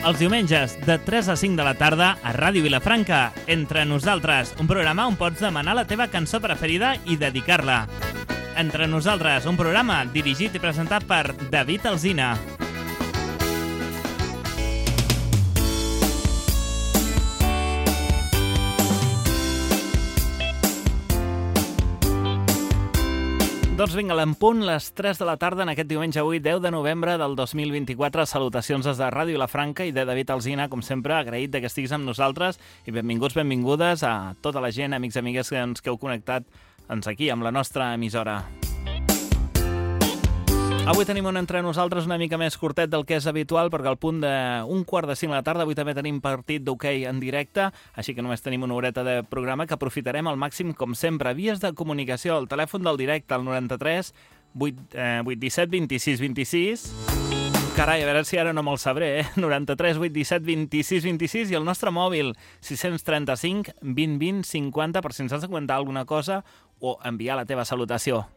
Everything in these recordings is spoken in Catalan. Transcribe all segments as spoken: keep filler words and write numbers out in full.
Els diumenges, de tres a cinc de la tarda, a Ràdio Vilafranca, Entre Nosaltres, un programa on pots demanar la teva cançó preferida i dedicar-la. Entre Nosaltres, un programa dirigit i presentat per David Alsina. Doncs vinga, en punt, les tres de la tarda en aquest diumenge avui, deu de novembre del dos mil vint-i-quatre. Salutacions des de Ràdio Vilafranca i de David Alsina, com sempre, agraït de que estiguis amb nosaltres i benvinguts, benvingudes a tota la gent, amics i amigues que ens que heu connectat ens aquí, amb la nostra emissora. Avui tenim un Entre Nosaltres una mica més curtet del que és habitual, perquè al punt d'un quart de cinc de la tarda avui també tenim partit d'hoquei en directe, així que només tenim una horeta de programa que aprofitarem al màxim, com sempre. Vies de comunicació, el telèfon del directe, el noranta-tres vuit disset vint-i-sis vint-i-sis. Carai, a veure si ara no me'l sabré, eh? noranta-tres vuit disset vint-i-sis vint-i-sis i el nostre mòbil, sis trenta-cinc vint vint cinquanta, per si ens has de comentar alguna cosa o enviar la teva salutació.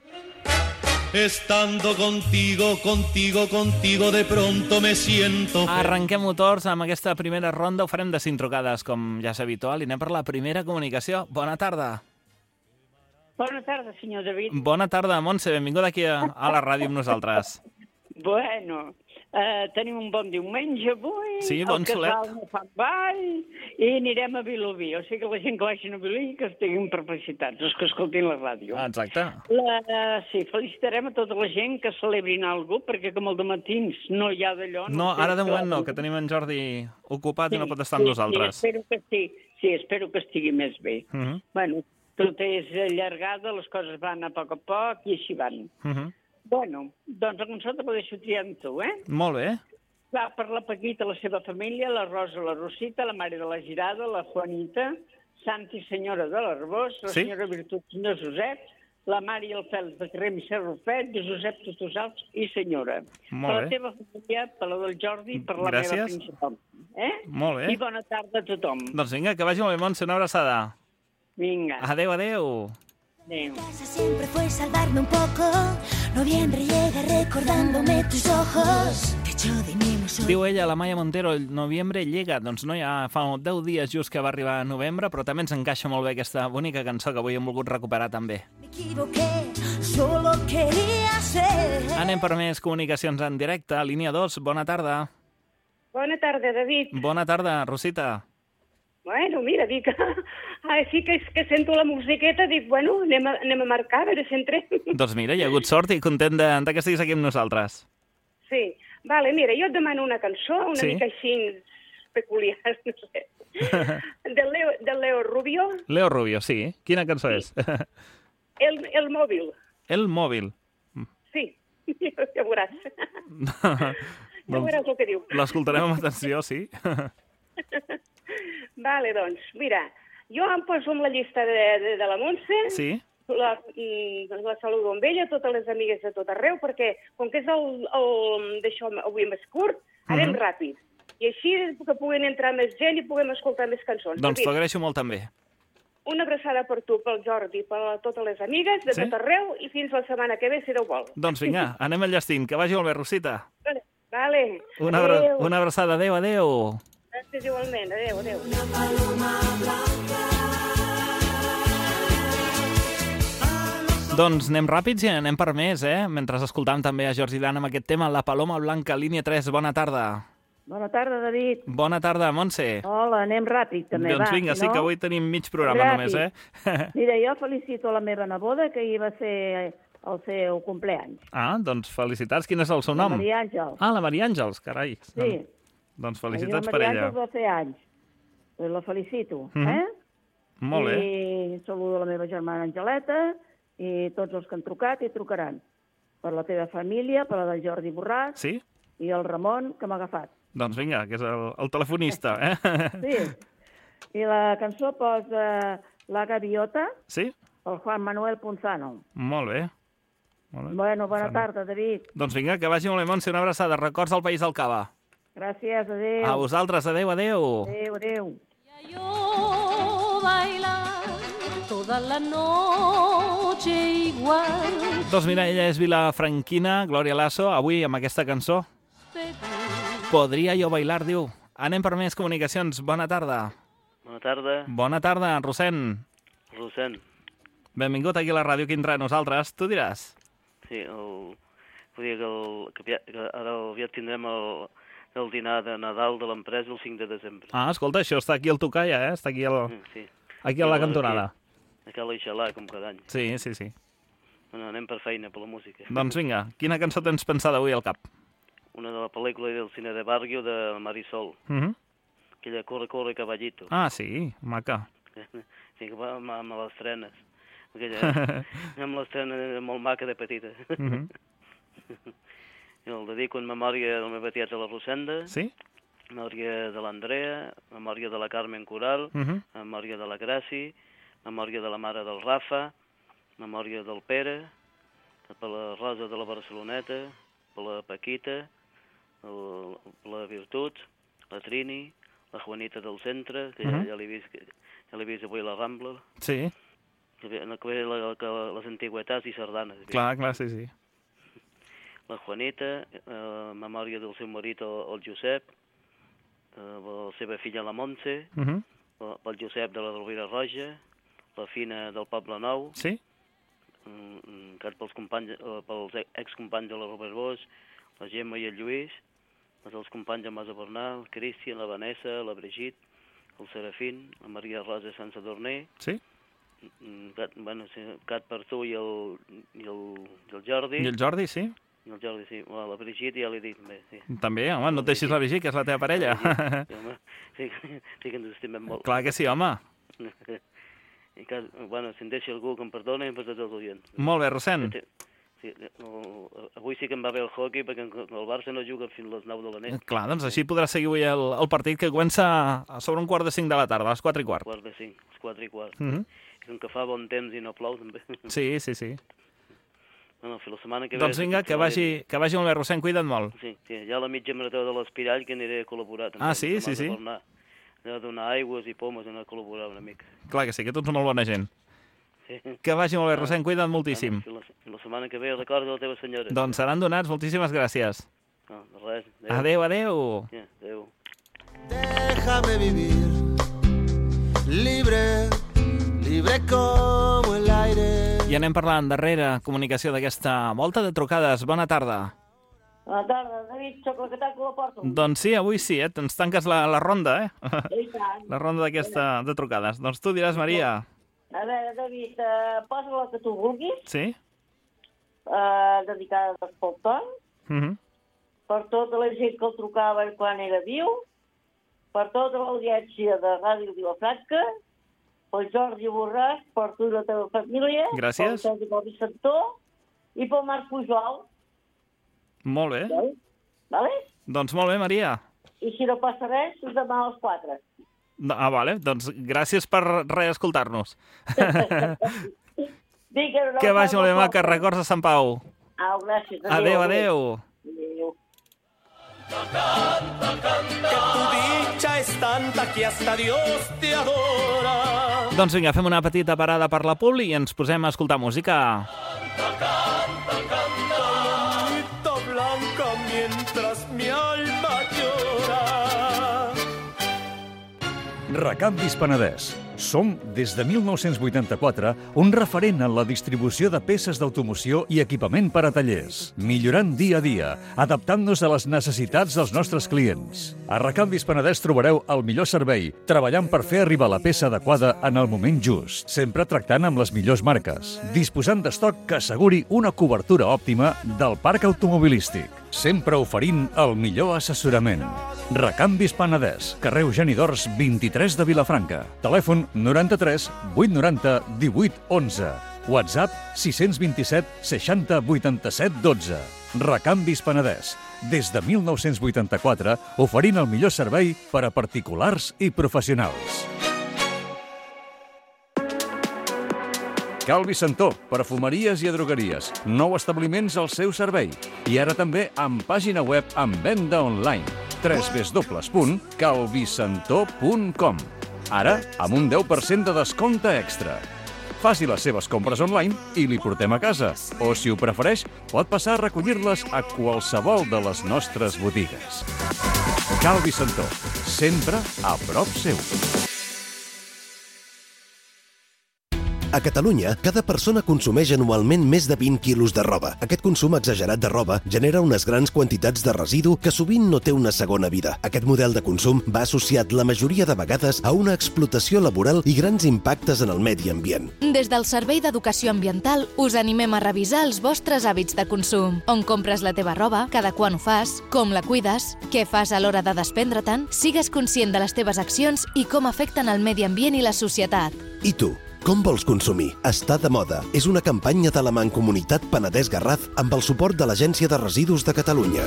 Estando contigo, contigo, contigo, de pronto me siento... Arrenquem motors amb aquesta primera ronda, ho farem de cinc trucades, com ja és habitual, i anem per la primera comunicació. Bona tarda. Bona tarda, senyor David. Bona tarda, Montse, benvinguda aquí a, a la ràdio amb nosaltres. Bueno, eh, tenim un bon diumenge avui, sí, bon el casal solet. no fa ball, i anirem a Vilobí. O sigui que la gent que vagin a Vilobí que estiguin capacitats, els que escoltin la ràdio. Ah, exacte. La, sí, felicitarem a tota la gent que celebrin alguna cosa, perquè com el de matins no hi ha d'allò... No, no ara de moment no, que tenim en Jordi ocupat sí, i no pot estar amb sí, nosaltres. Sí, espero que sí, sí, espero que estigui més bé. Uh -huh. Bueno, tot és allargada, les coses van a poc a poc i així van. Uh -huh. Bueno, doncs a nosaltres ho deixo triar amb tu, eh? Molt bé. Va per la Paquita, la seva família, la Rosa, la Rosita, la mare de la Girada, la Juanita, Santi, senyora de l'Arbós, la sí? senyora Virtut de Josep, la Mari i el Fèlix de Carrem i Serrofet, de Josep Tutosals i senyora. Molt per bé. la teva família, per la del Jordi i per la Gràcies. meva principal. Eh? Molt bé. I bona tarda a tothom. Doncs vinga, que vagi molt bé, Montse, una abraçada. Vinga. Adéu, adéu. Adéu. Casa siempre fue salvarme un poco. Noviembre llega recordándome tus ojos. Techo de mi ilusión. Diu ella, la Maia Montero, el novembre llega. Doncs no, ja fa deu dies just que va arribar a novembre, però també ens encaixa molt bé aquesta bonica cançó que avui hem volgut recuperar també. Me equivoqué, solo quería ser. Anem per més comunicacions en directe. Línia dos, bona tarda. Bona tarda, David. Bona tarda, Rosita. Bueno, mira, dic, així que, que sento la musiqueta, dic, bueno, anem a, anem a marcar, a veure si entrem. Doncs mira, hi ha hagut sort i content de, de que estiguis aquí amb nosaltres. Sí, vale, mira, jo et demano una cançó, una Sí? mica així peculiar, no sé, del Leo, del Leo Rubio, Leo Rubio, sí. Quina cançó és? el, el mòbil, El mòbil. sí, ja veuràs. Ja veuràs el que diu. L'escoltarem amb atenció, sí. Vale, doncs, mira, jo em poso amb la llista de, de, de la Montse, Sí? la, mm, la saludo amb ella, totes les amigues de tot arreu, perquè com que és el, el d'això avui més curt, anem Mhm. ràpid. I així que puguen entrar més gent i puguem escoltar més cançons. Doncs t'ho David, agraeixo molt també. una abraçada per tu, pel Jordi, per a totes les amigues de Sí? tot arreu i fins la setmana que ve, si Déu vol. Doncs vinga, anem enllestint. Que vagi molt bé, Rosita. Vale, vale. Una, abra Adéu. una abraçada. Adéu, adéu. Gràcies igualment. Adéu, adéu. Doncs anem ràpids i anem per més, eh? Mentre escoltam també a Jordi Dan amb aquest tema, La Paloma Blanca, línia tres. Bona tarda. Bona tarda, David. Bona tarda, Montse. Hola, anem ràpid, també, doncs va. vinga, si sí no... que avui tenim mig programa Ràpid. només, eh? Mira, jo felicito la meva neboda, que ahir va ser el seu compleanys. Ah, doncs felicitats. Quin és el seu nom? La Maria Àngel. Ah, la Maria Àngels, carai. Sí. Doncs Ahir felicitats la per Maria ella. Àngels va fer anys. Pues la felicito, Mhm. eh? Molt bé. I saludo la meva germana Angeleta i tots els que han trucat i trucaran. Per la teva família, per la del Jordi Borràs Sí? i el Ramon, que m'ha agafat. Doncs vinga, que és el, el telefonista, eh? Sí. I la cançó posa La Gaviota, Sí? el Juan Manuel Punzano. Molt bé. Molt bé. Bueno, bona Punzano. tarda, David. Doncs vinga, que vagi molt bé, Montse, una abraçada. Records del País del Cava. Gràcies, adéu. A vosaltres, adéu, adéu. Adéu, adéu. Yo bailar toda la noche igual. Doncs mira, ella és vilafranquina, Glòria Lasso, avui amb aquesta cançó. Podria jo bailar, diu, Anem per més comunicacions. Bona tarda. Bona tarda. Bona tarda, Rossèn. Rossèn. Benvingut aquí a la ràdio, aquí entre nosaltres. Tu diràs. Sí, el... vull dir que, el... que ara aviat tindrem el... el dinar de Nadal de l'empresa el cinc de desembre. Ah, escolta, això està aquí al Tocalla, eh? Està aquí, al... sí. aquí a la cantonada. Aquí, aquí a l'Eixalà, com cada any. Sí, sí, sí. Bueno, anem per feina, per la música. Doncs vinga, quina cançó tens pensada avui al cap? Una de la pel·lícula del cine de Barrio de Marisol. Uh -huh. Aquella Corre, corre, caballito. Ah, sí, maca. Sí, que va amb, amb les trenes. Aquella, amb les trenes molt maca de petita. Uh -huh. I el dedico en memòria de la meva tieta la Rosenda. Sí? Memòria de l'Andrea, memòria de la Carmen Coral, uh -huh. memòria de la Graci, memòria de la mare del Rafa, memòria del Pere, per la Rosa de la Barceloneta, per la Paquita, el, la Virtut, la Trini, la Juanita del centre, que uh -huh. ja, ja l'he vist, ja l'he vist avui a la Rambla. Sí. Que, que, la, que les antigüetats i sardanes. Clar, clar, sí, sí. La Juanita, eh, memòria del seu marit, el, el Josep, eh, la seva filla la Montse, uh -huh. el, el Josep de la Rovira Roja, la Fina del Poble Nou, sí? encara pels, companys, pels excompanys de la Robert Bosch, la Gemma i el Lluís, els companys de Masa Bernal, el Cristian, la Vanessa, la Brigitte, el Serafín, la Maria Rosa Sant Sadurní, sí? Cat, bueno, sí, Cat per tu i el, i el, i el Jordi. I el Jordi, sí? I el Jordi, sí. Bueno, la Brigitte ja l'he dit també, sí. També, home, no et deixis la Brigitte, que és la teva parella. Sí, home, sí, sí que ens estimem molt. Clar que sí, home. I que, bueno, si em deixi algú que em perdoni, per tots els oients. Molt bé, Rossèn. Sí, no, avui sí que em va bé el hockey, perquè el Barça no juga fins a les nou de la nit. Clar, doncs així podràs seguir avui el, el partit, que comença a sobre un quart de cinc de la tarda, a les quatre i quart. Quart de cinc, a les quatre i quart. Uh -huh. I com que fa bon temps i no plou, també. Sí, sí, sí. Bueno, la setmana que ve... Doncs vinga, que vagi, que vagi molt bé, Rossèn, cuida't molt. Sí, sí, hi ha la mitja marató de l'Espirall que aniré a col·laborar. També, ah, sí, sí, sí. A donar aigües i pomes, anar a col·laborar una mica. Clar que sí, que tu ets molt bona gent. Sí. Que vagi molt bé, Rossèn, cuida't moltíssim. Bueno, la, la setmana que ve recorda la teva senyora. Doncs seran donats, moltíssimes gràcies. No, de res. Adéu, adéu. Ja, adéu. Déjame vivir libre, libre como el aire. I anem parlant darrere comunicació d'aquesta volta de trucades. Bona tarda. Bona tarda, David, soc la que tanco la porta. Doncs sí, avui sí, eh? Ens tanques la, la ronda, eh? I tant. La ronda d'aquesta de trucades. Doncs tu diràs, Maria. A veure, David, eh, posa la que tu vulguis. Sí? Eh, dedicada a l'Espolton. Uh -huh. Per tota la gent que el trucava quan era viu. Per tota l'audiència de Ràdio Vilafranca. Per Jordi Borràs, per tu i la teva família. Gràcies. Per el Vicentó i pel Marc Pujol. Molt bé. Vale? Vale? Doncs molt bé, Maria. I si no passa res, demà a les quatre. Ah, vale. Doncs gràcies per reescoltar-nos. Que vagi molt bé, maca. Records de Sant Pau. Au, gràcies. Adéu, adéu. Adéu. Canta, canta, que tu dicha es tanta que hasta Dios te adora. Doncs vinga, fem una petita parada per la Pul i ens posem a escoltar música. Canta, canta, canta, lomita blanca mientras mi alma llora. Recanvis Penedès. Som, des de mil nou-cents vuitanta-quatre, un referent en la distribució de peces d'automoció i equipament per a tallers, millorant dia a dia, adaptant-nos a les necessitats dels nostres clients. A Recanvis Penedès trobareu el millor servei, treballant per fer arribar la peça adequada en el moment just, sempre tractant amb les millors marques, disposant d'estoc que asseguri una cobertura òptima del parc automobilístic, sempre oferint el millor assessorament. Recanvis Penedès, carrer Eugeni d'Ors vint-i-tres de Vilafranca. Telèfon noranta-tres vuit noranta divuit onze. WhatsApp sis dos set seixanta vuitanta-set dotze. Recanvis Penedès. Des de mil nou-cents vuitanta-quatre, oferint el millor servei per a particulars i professionals. Cal Vicentó, perfumeries i drogueries. Nou establiments al seu servei. I ara també amb pàgina web amb venda online. w w w punt cal vicentó punt com. Ara, amb un deu per cent de descompte extra. Faci les seves compres online i li portem a casa. O, si ho prefereix, pot passar a recollir-les a qualsevol de les nostres botigues. Calvi Santó, sempre a prop seu. A Catalunya, cada persona consumeix anualment més de vint quilos de roba. Aquest consum exagerat de roba genera unes grans quantitats de residu que sovint no té una segona vida. Aquest model de consum va associat la majoria de vegades a una explotació laboral i grans impactes en el medi ambient. Des del Servei d'Educació Ambiental us animem a revisar els vostres hàbits de consum. On compres la teva roba, cada quan ho fas, com la cuides, què fas a l'hora de desprendre-te'n, sigues conscient de les teves accions i com afecten el medi ambient i la societat. I tu? Com vols consumir? Està de moda. És una campanya de la Mancomunitat Penedès Garraf amb el suport de l'Agència de Residus de Catalunya.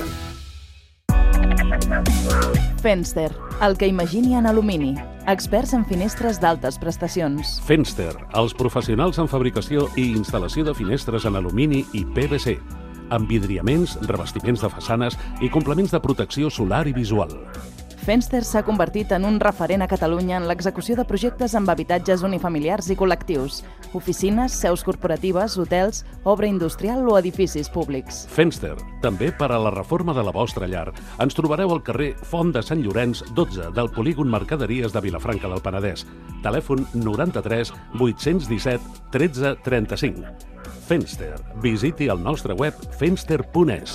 Fenster, el que imagini en alumini. Experts en finestres d'altes prestacions. Fenster, els professionals en fabricació i instal·lació de finestres en alumini i P V C, amb vidriaments, revestiments de façanes i complements de protecció solar i visual. Fenster s'ha convertit en un referent a Catalunya en l'execució de projectes amb habitatges unifamiliars i col·lectius, oficines, seus corporatives, hotels, obra industrial o edificis públics. Fenster, també per a la reforma de la vostra llar. Ens trobareu al carrer Font de Sant Llorenç, dotze, del polígon Mercaderies de Vilafranca del Penedès. Telèfon noranta-tres vuit-cents disset tretze trenta-cinc. Fenster. Visiti el nostre web fenster punt es.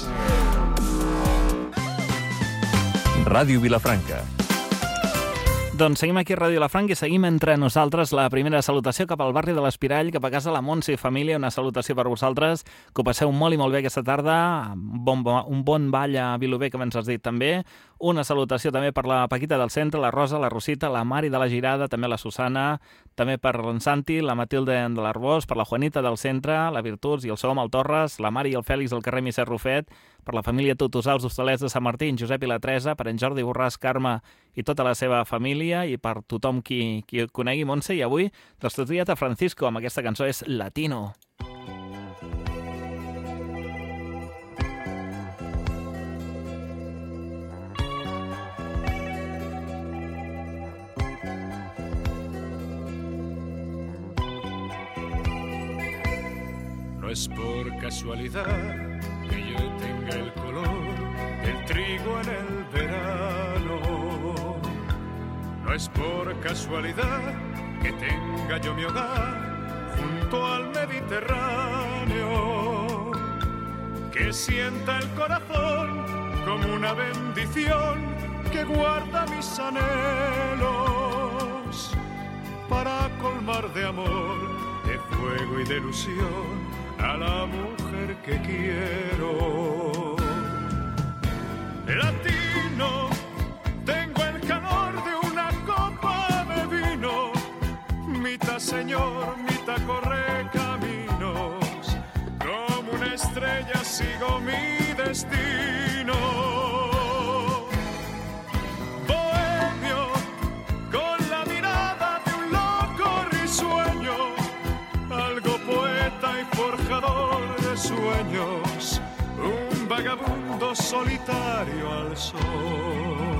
Ràdio Vilafranca. Doncs seguim aquí a Ràdio Vilafranca i seguim entre nosaltres la primera salutació cap al barri de l'Espirall, cap a casa la Montse i família. Una salutació per vosaltres, que ho passeu molt i molt bé aquesta tarda. Bon, un bon ball a Vilobé, que ens has dit també. Una salutació també per la Paquita del centre, la Rosa, la Rosita, la Mari de la Girada, també la Susana, també per en Santi, la Matilde de l'Arbós, per la Juanita del centre, la Virtuts i el Som, el Torres, la Mari i el Fèlix del carrer Misser Rufet, per la família Tutosà, els Hostalets de Sant Martí, en Josep i la Teresa, per en Jordi Borràs, Carme i tota la seva família i per tothom qui, qui conegui Montse. I avui, destituït a Francisco, amb aquesta cançó és Latino. No es por casualidad que yo tenga el color del trigo en el verano. No es por casualidad que tenga yo mi hogar junto al Mediterráneo. Que sienta el corazón como una bendición que guarda mis anhelos para colmar de amor, de fuego y de ilusión a la mujer que quiero. Latino, tengo el calor de una copa de vino, mitad señor, mitad corre caminos, como una estrella sigo mi destino. Bohemio, con la mirada de un loco risueño, algo poeta y forjador de sueños, un vagabundo solitario al sol.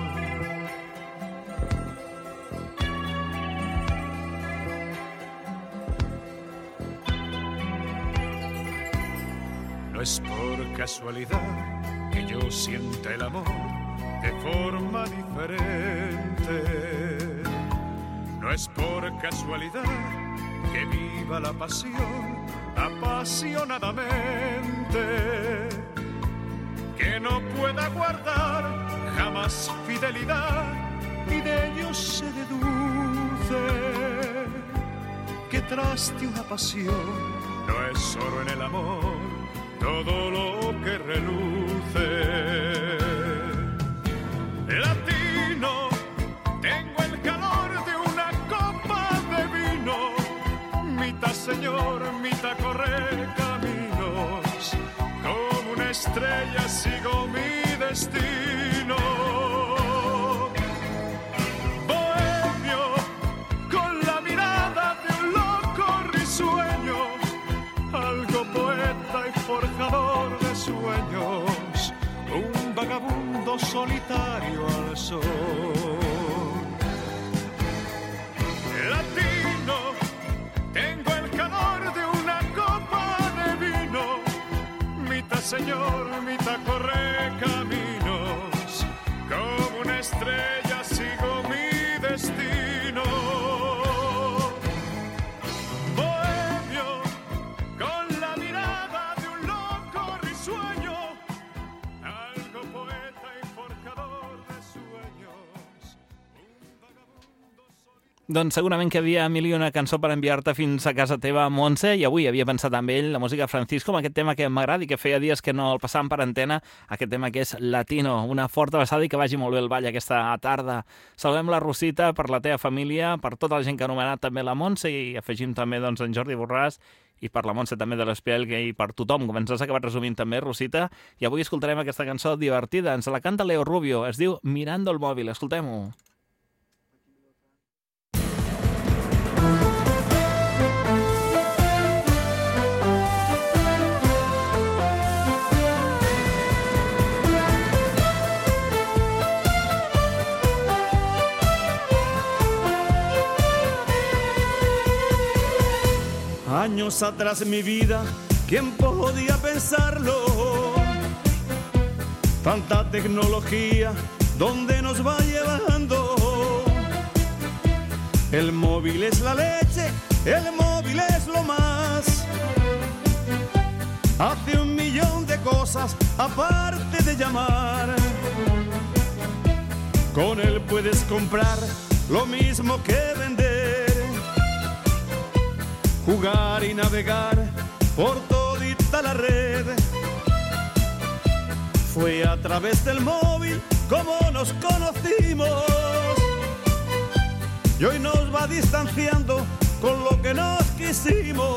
No es por casualidad que yo sienta el amor de forma diferente. No es por casualidad que viva la pasión apasionadamente, que no pueda guardar jamás fidelidad y de ello se deduce que tras de una pasión no es solo en el amor todo lo que reluce. Latino, tengo el calor de una copa de vino, mitad señor, mitad correr caminos, como una estrella sigo mi destino. Bohemio, con la mirada de un loco risueño, algo poeta y forjador de sueños, un vagabundo solitario al sol. Latino, tengo el calor de una copa de vino, mitad señor, mitad corre caminos, con estrella sigo mi destino. Bohemio, con la mirada de un loco risueño, algo poeta y forjador de sueños. Doncs segurament que havia mil i una cançó per enviar-te fins a casa teva, Montse, i avui havia pensat amb ell la música Francisco, amb aquest tema que m'agrada i que feia dies que no el passàvem per antena, aquest tema que és Latino. Una forta abraçada i que vagi molt bé el ball aquesta tarda. Saludem la Rosita per la teva família, per tota la gent que ha anomenat també la Montse, i afegim també doncs, en Jordi Borràs, i per la Montse també de l'Espiel, i per tothom, com ens has acabat resumint també, Rosita. I avui escoltarem aquesta cançó divertida. Ens la canta Leo Rubio, es diu Mirando el Móvil. Escoltem-ho. Años atrás mi vida, ¿quién podía pensarlo? Tanta tecnología, ¿dónde nos va llevando? El móvil es la leche, el móvil es lo más. Hace un millón de cosas aparte de llamar. Con él puedes comprar lo mismo que vender, jugar y navegar por todita la red. Fue a través del móvil como nos conocimos, y hoy nos va distanciando con lo que nos quisimos.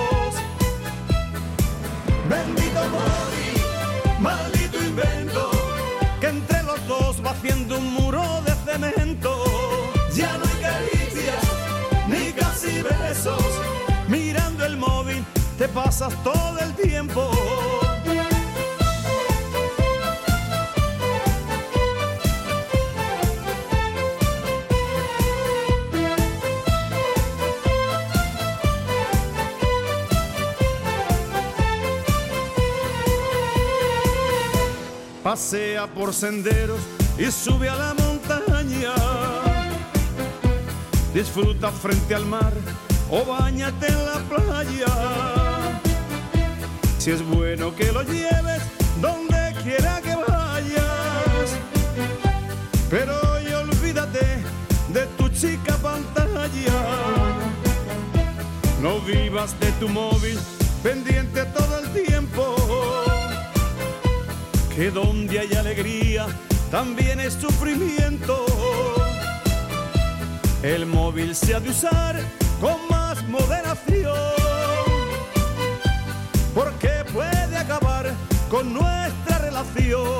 Bendito móvil, maldito invento, que entre los dos va haciendo un muro de cemento. Ya no hay caricias, ni casi besos. Mirando el móvil te pasas todo el tiempo. Pasea por senderos y sube a la montaña. Disfruta frente al mar o báñate en la playa. Si es bueno que lo lleves donde quiera que vayas, pero hoy olvídate de tu chica pantalla. No vivas de tu móvil pendiente todo el tiempo, que donde hay alegría también es sufrimiento. El móvil se ha de usar con más moderación, porque puede acabar con nuestra relación.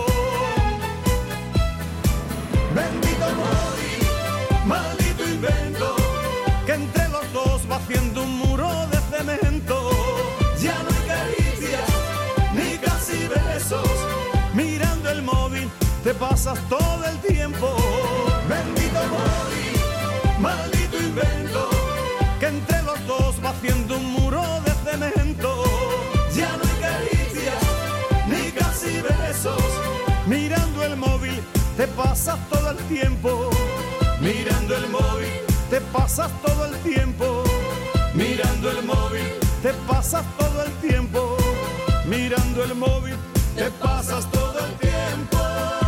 Bendito móvil, maldito invento, que entre los dos va haciendo un muro de cemento. Ya no hay caricias, ni casi besos. Mirando el móvil te pasas todo el tiempo. Bendito móvil, maldito invento, que entre los dos va haciendo un muro de cemento. Ya no hay caricias, ni casi besos. Mirando el móvil te pasas todo el tiempo. Mirando el móvil te pasas todo el tiempo. Mirando el móvil te pasas todo el tiempo. Mirando el móvil te pasas todo el tiempo.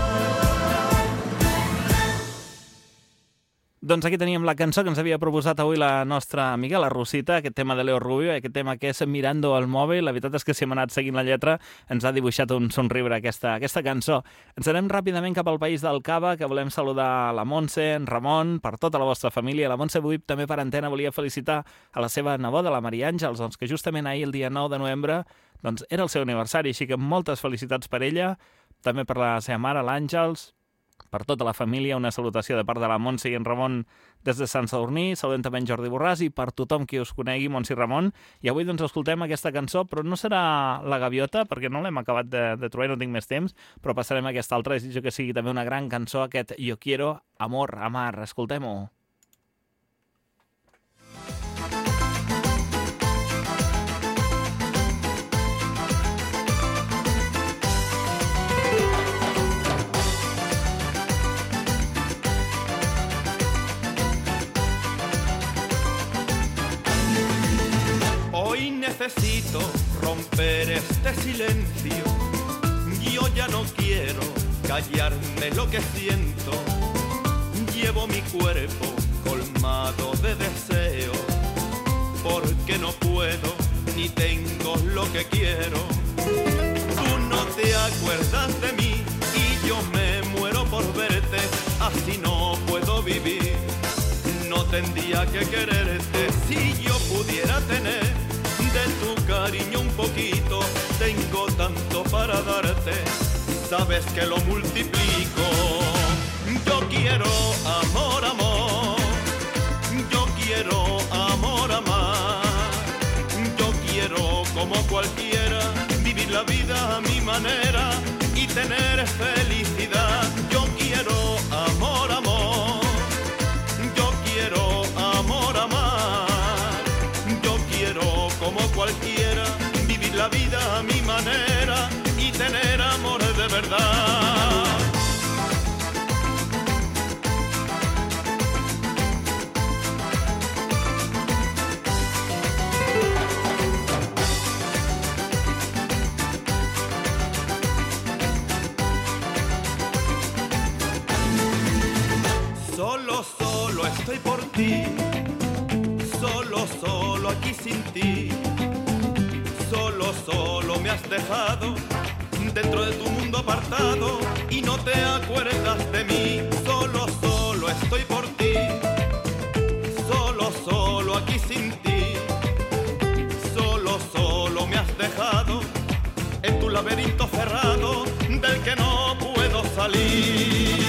Doncs aquí teníem la cançó que ens havia proposat avui la nostra amiga, la Rosita, aquest tema de Leo Rubio, aquest tema que és Mirando el Móvil. La veritat és que si hem anat seguint la lletra ens ha dibuixat un somriure aquesta, aquesta cançó. Ens anem ràpidament cap al país del Cava, que volem saludar la Montse, en Ramon, per tota la vostra família. La Montse avui també per antena volia felicitar a la seva neboda, la Maria Àngels, doncs, que justament ahir, el dia nou de novembre, doncs, era el seu aniversari, així que moltes felicitats per ella, també per la seva mare, l'Àngels, per tota la família, una salutació de part de la Montse i en Ramon des de Sant Sadurní, saludem també en Jordi Borràs i per tothom qui us conegui, Montse i Ramon. I avui doncs escoltem aquesta cançó, però no serà La Gaviota, perquè no l'hem acabat de, de trobar i no tinc més temps, però passarem a aquesta altra, desitjo que sigui també una gran cançó, aquest Yo Quiero Amor Amar. Escoltem-ho. yo ya no quiero callarme lo que siento. Llevo mi cuerpo colmado de deseo, porque no puedo ni tengo lo que quiero. Tú no te acuerdas de mí y yo me muero por verte, así no puedo vivir. No tendría que quererte si yo pudiera tener de tu cariño un poquito. Tengo tanto para darte, sabes que lo multiplico. Yo quiero amor, amor. Yo quiero amor, amar. Yo quiero como cualquiera vivir la vida a mi manera y tener felicidad. Yo quiero amor, amor. Yo quiero amor, amar. Yo quiero como cualquiera vivir la vida a mi manera y tener amor de verdad. Solo, solo estoy por ti, solo, solo aquí sin ti. Solo, solo me has dejado dentro de tu mundo apartado y no te acuerdas de mí. Solo, solo estoy por ti, solo, solo aquí sin ti. Solo, solo me has dejado en tu laberinto cerrado del que no puedo salir.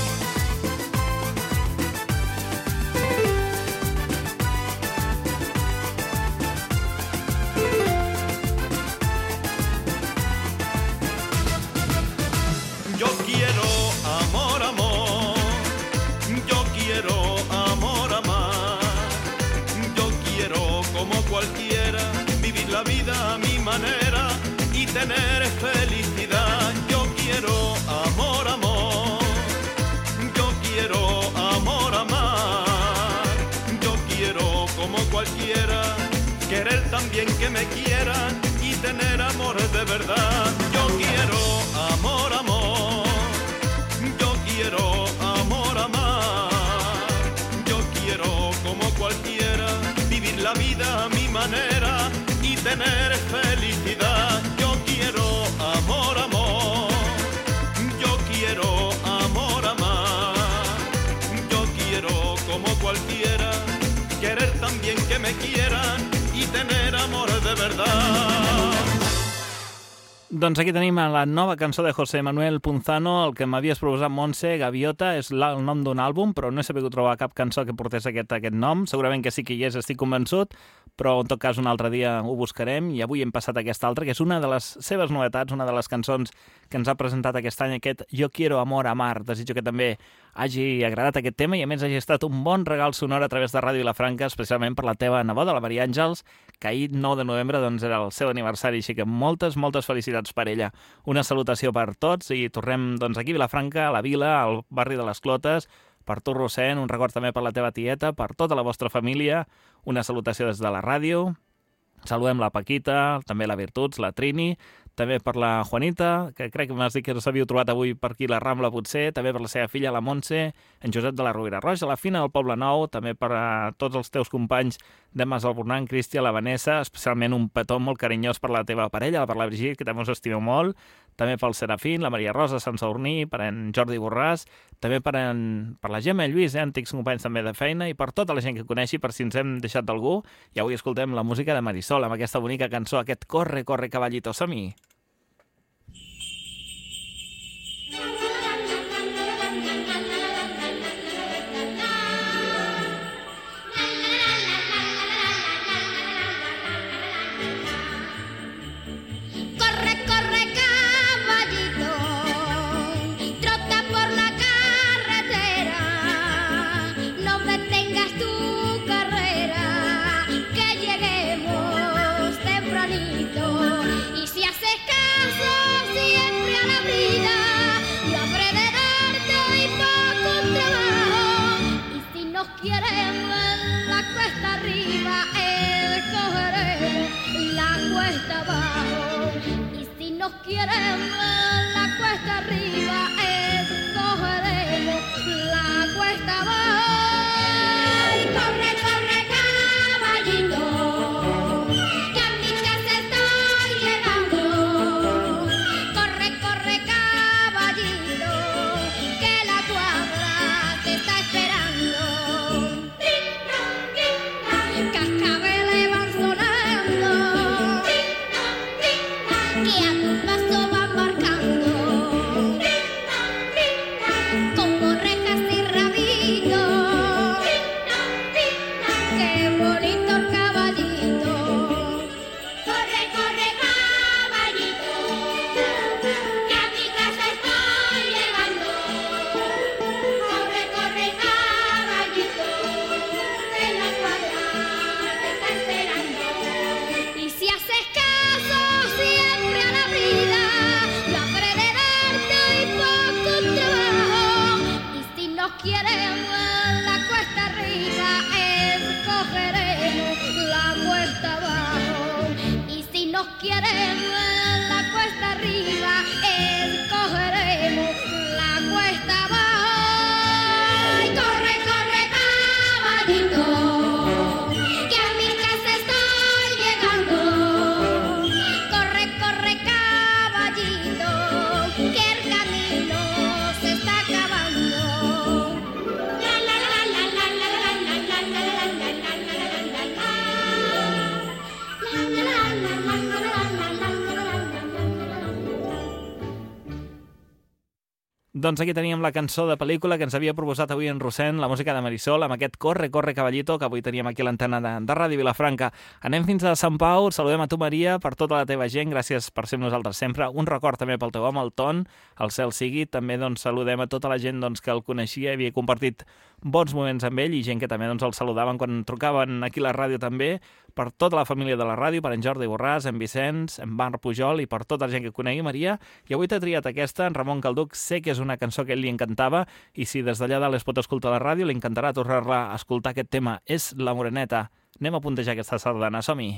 Yo quiero amor, amor. Yo quiero amor, amar. Yo quiero como cualquiera vivir la vida a mi manera y tener felicidad. Yo quiero amor, amor. Yo quiero amor, amar. Yo quiero como cualquiera querer también que me quieran y tener amor de verdad. Yo quiero amor, amor. Quiero amor, amar. Yo quiero como cualquiera vivir la vida a mi manera y tener felicidad. Yo quiero amor, amor. Yo quiero amor, amar. Yo quiero como cualquiera querer también que me quieran y tener amor de verdad. Doncs aquí tenim la nova cançó de José Manuel Punzano. El que m'havies proposat, Montse, Gaviota, és el nom d'un àlbum, però no he sabut trobar cap cançó que portés aquest, aquest nom. Segurament que sí que hi és, estic convençut, però en tot cas un altre dia ho buscarem i avui hem passat aquesta altra, que és una de les seves novetats, una de les cançons que ens ha presentat aquest any, aquest Yo quiero amor, amar. Desitjo que també hagi agradat aquest tema i a més hagi estat un bon regal sonor a través de Ràdio Vilafranca, especialment per la teva neboda, la Maria Àngels, que ahir nou de novembre doncs, era el seu aniversari, així que moltes, moltes felicitats per ella. Una salutació per tots i tornem doncs, aquí a Vilafranca, a la Vila, al barri de les Clotes, per tu, Rossent, un record també per la teva tieta, per tota la vostra família, una salutació des de la ràdio. Saludem la Paquita, també la Virtuts, la Trini, també per la Juanita, que crec que m'has dit que s'havíeu trobat avui per aquí la Rambla potser, també per la seva filla, la Montse, en Josep de la Rovira Roja, la Fina del Poble Nou, també per a tots els teus companys de Mas Albornant, Cristian, la Vanessa, especialment un petó molt carinyós per la teva parella, per la Brigitte, que també us estimeu molt, també pel Serafín, la Maria Rosa, Sant Saurní, per en Jordi Borràs, també per, en, per la Gemma i Lluís, eh, antics companys també de feina, i per tota la gent que coneixi, per si ens hem deixat d'algú, i avui escoltem la música de Marisol, amb aquesta bonica cançó, aquest Corre, corre, caballito, som-hi! Quieren la cuesta arriba escogeremos la cuesta abajo. Corre, corre, caballito, que a mi casa estoy llegando. Corre, corre, caballito, que la cuadra te está esperando. Cascabeles van sonando, que a tu paso van marcando, como rejas y rabitos. Qué bonito el caballito. Corre, corre, caballito, que a mi casa estoy llegando. Corre, corre, caballito, que la cuadra te está esperando. Y si haces caso siempre a la vida, yo habré de darte hoy poco trabajo. Y si nos queremos en la cuesta arriba, escogeremos la cuesta abajo. Y si nos queremos en la cuesta arriba, escogeremos la cuesta abajo. Ay, corre, corre, caballito, que a mi casa estoy llegando. Corre, corre, caballito, que el camino se está acabando. La la la la la la la la la la la la la la Doncs aquí teníem la cançó de pel·lícula que ens havia proposat avui en Rossent, la música de Marisol, amb aquest Corre, corre, caballito, que avui teníem aquí a l'antena de, de Ràdio Vilafranca. Anem fins a Sant Pau, saludem a tu, Maria, per tota la teva gent, gràcies per ser amb nosaltres sempre. Un record també pel teu home, el Ton, el cel sigui. També doncs, saludem a tota la gent doncs, que el coneixia i havia compartit bons moments amb ell i gent que també doncs, el saludaven quan trucaven aquí a la ràdio també, per tota la família de la ràdio, per en Jordi Borràs, en Vicenç, en Marc Pujol i per tota la gent que conegui, Maria. I avui t'ha triat aquesta, en Ramon Calduc, sé que és una cançó que a ell li encantava i si des d'allà dalt es pot escoltar a la ràdio, li encantarà tornar-la a escoltar aquest tema. És La Moreneta. Anem a puntejar aquesta sardana, som-hi.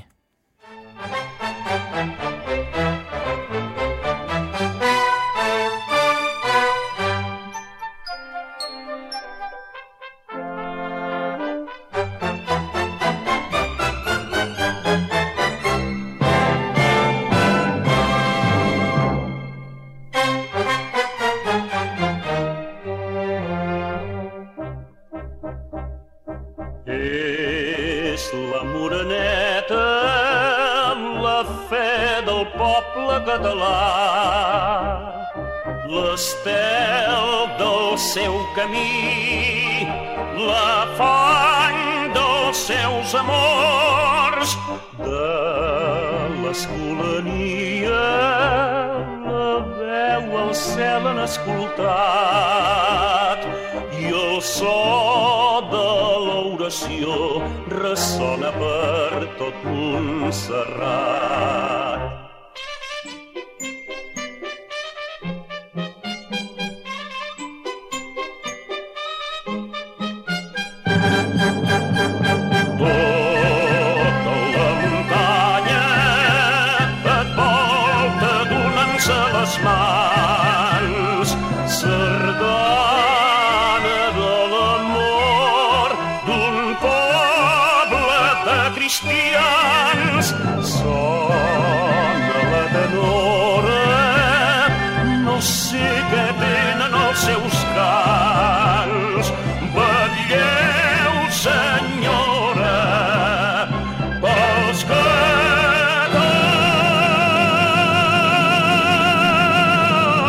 És la Moreneta, la fe del poble català, l'estel del seu camí, la font dels seus amors. De l'escolania la veu al cel han escoltat i el so de l'oració ressona per tot Montserrat. Tota la muntanya et volta donant-se les mans, sardana de l'amor d'un poble de cristians. Sona la tenora, no sé què tenen els seus cants. Vetlleu, senyora, pels catalans.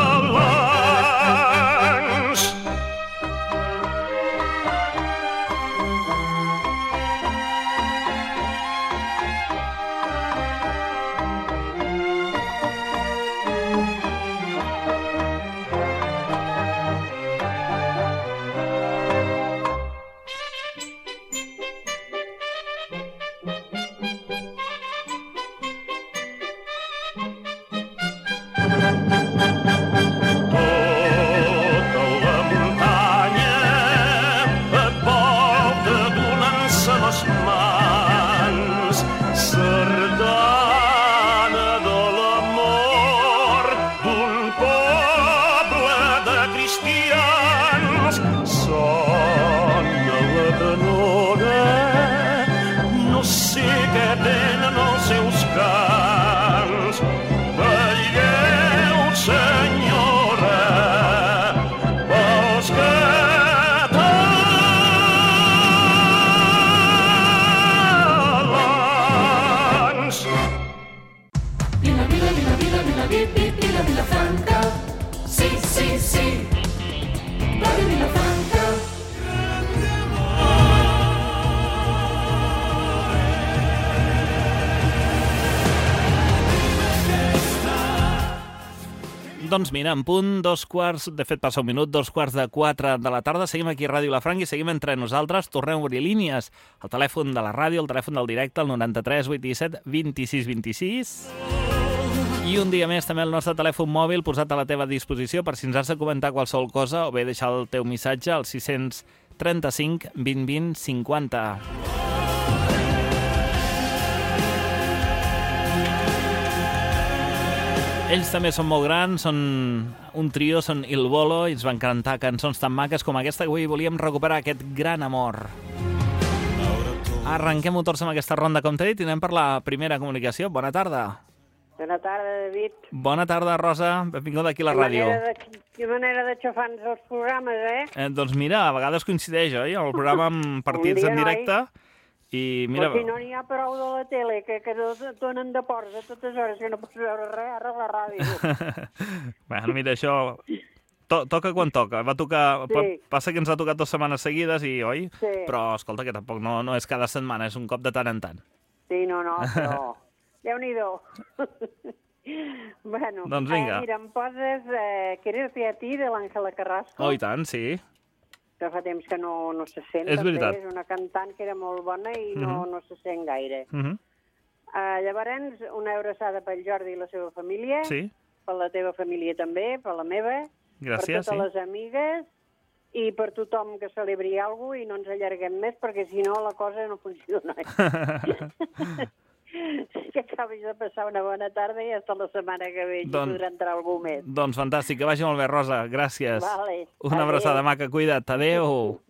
Doncs mira, en punt, dos quarts, de fet passa un minut, dos quarts de quatre de la tarda, seguim aquí a Ràdio Vilafranca i seguim entre nosaltres, tornem a obrir línies, el telèfon de la ràdio, el telèfon del directe, el noranta-tres vuitanta-set vint-i-sis vint-i-sis, i un dia més també el nostre telèfon mòbil posat a la teva disposició per si ens has de comentar qualsevol cosa o bé deixar el teu missatge al sis trenta-cinc vint vint cinquanta. Ells també són molt grans, són un trio, són Il Bolo, i ens van cantar cançons tan maques com aquesta que avui volíem recuperar, aquest gran amor. Arrenquem motors amb aquesta ronda, com t'he dit, i anem per la primera comunicació. Bona tarda. Bona tarda, David. Bona tarda, Rosa. Benvinguda aquí a la ràdio. Que manera de xafar-nos els programes, eh? eh? Doncs mira, a vegades coincideix, oi? El programa amb partits en directe. I mira... Però si no n'hi ha prou de la tele, que, que donen de ports a totes hores, que no pots veure res, ara a la ràdio. Bueno, mira, això to toca quan toca. Va tocar... Sí. Passa que ens ha tocat dues setmanes seguides, i oi? Sí. Però, escolta, que tampoc no, no és cada setmana, és un cop de tant en tant. Sí, no, no, però... Déu-n'hi-do. Bueno, doncs vinga. Eh, mira, em poses eh, Quererte a ti, de l'Àngela Carrasco. Oh, i tant, sí. Que fa temps que no, no se sent. És veritat. És una cantant que era molt bona i no, uh-huh. no se sent gaire. Uh-huh. uh, llavors, una abraçada pel Jordi i la seva família. Sí. Per la teva família també, per la meva. Gràcies, per totes sí. les amigues i per tothom que celebri alguna cosa i no ens allarguem més perquè si no la cosa no funciona. Que acabis de passar una bona tarda i fins la setmana que ve doncs, podrà entrar algú més. Doncs fantàstic, que vagi molt bé, Rosa. Gràcies. Vale. Una adeu. Abraçada maca, cuida't. Adéu.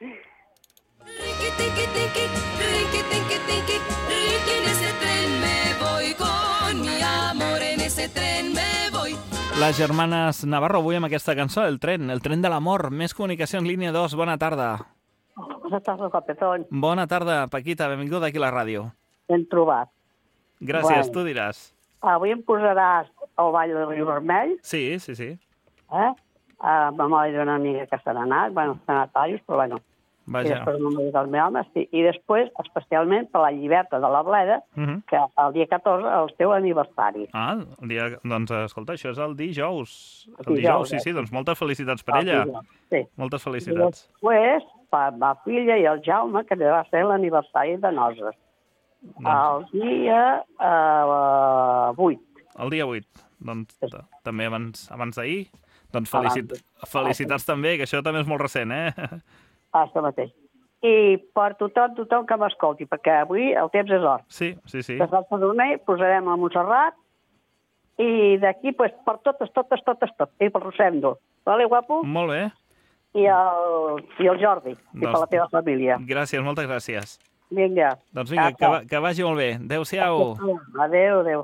Les germanes Navarro avui amb aquesta cançó, El tren, el tren de l'amor. Més comunicació en línia dos. Bona tarda. Bona tarda, Capetón. Bona tarda, Paquita. Benvinguda aquí a la ràdio. Ben trobat. Gràcies, bueno, tu diràs. Avui em posaràs el ball del Riu Vermell. Sí, sí, sí. Eh? Uh, memòria d'una amiga que se n'ha anat, bueno, se n'ha anat tallos, però bueno. Vaja. I després memòria del meu home, sí. I després, especialment per la lliberta de la Bleda, uh -huh. que el dia catorze, el teu aniversari. Ah, el dia... doncs escolta, això és el dijous. El, el dijous, dijous, sí, eh? sí, doncs moltes felicitats per el ella. Dijous, sí. Moltes felicitats. I després, per ma filla i el Jaume, que va ser l'aniversari de Noses. Doncs... El dia uh, vuit. El dia vuit. Doncs sí. També abans, abans d'ahir. Doncs felicit... abans. felicitats ah, també, que això també és molt recent, eh? Això mateix. I per tothom, tothom que m'escolti, perquè avui el temps és or. Sí, sí, sí. De Sant Sadurner posarem a Montserrat i d'aquí, pues, per totes, totes, totes, totes. I pel Rosendo. Vale, guapo? Molt bé. I el, i el Jordi, doncs, i per la teva família. Gràcies, moltes gràcies. Vinga. Doncs vinga, que, va, que vagi molt bé. Adéu-siau. Adéu, adéu.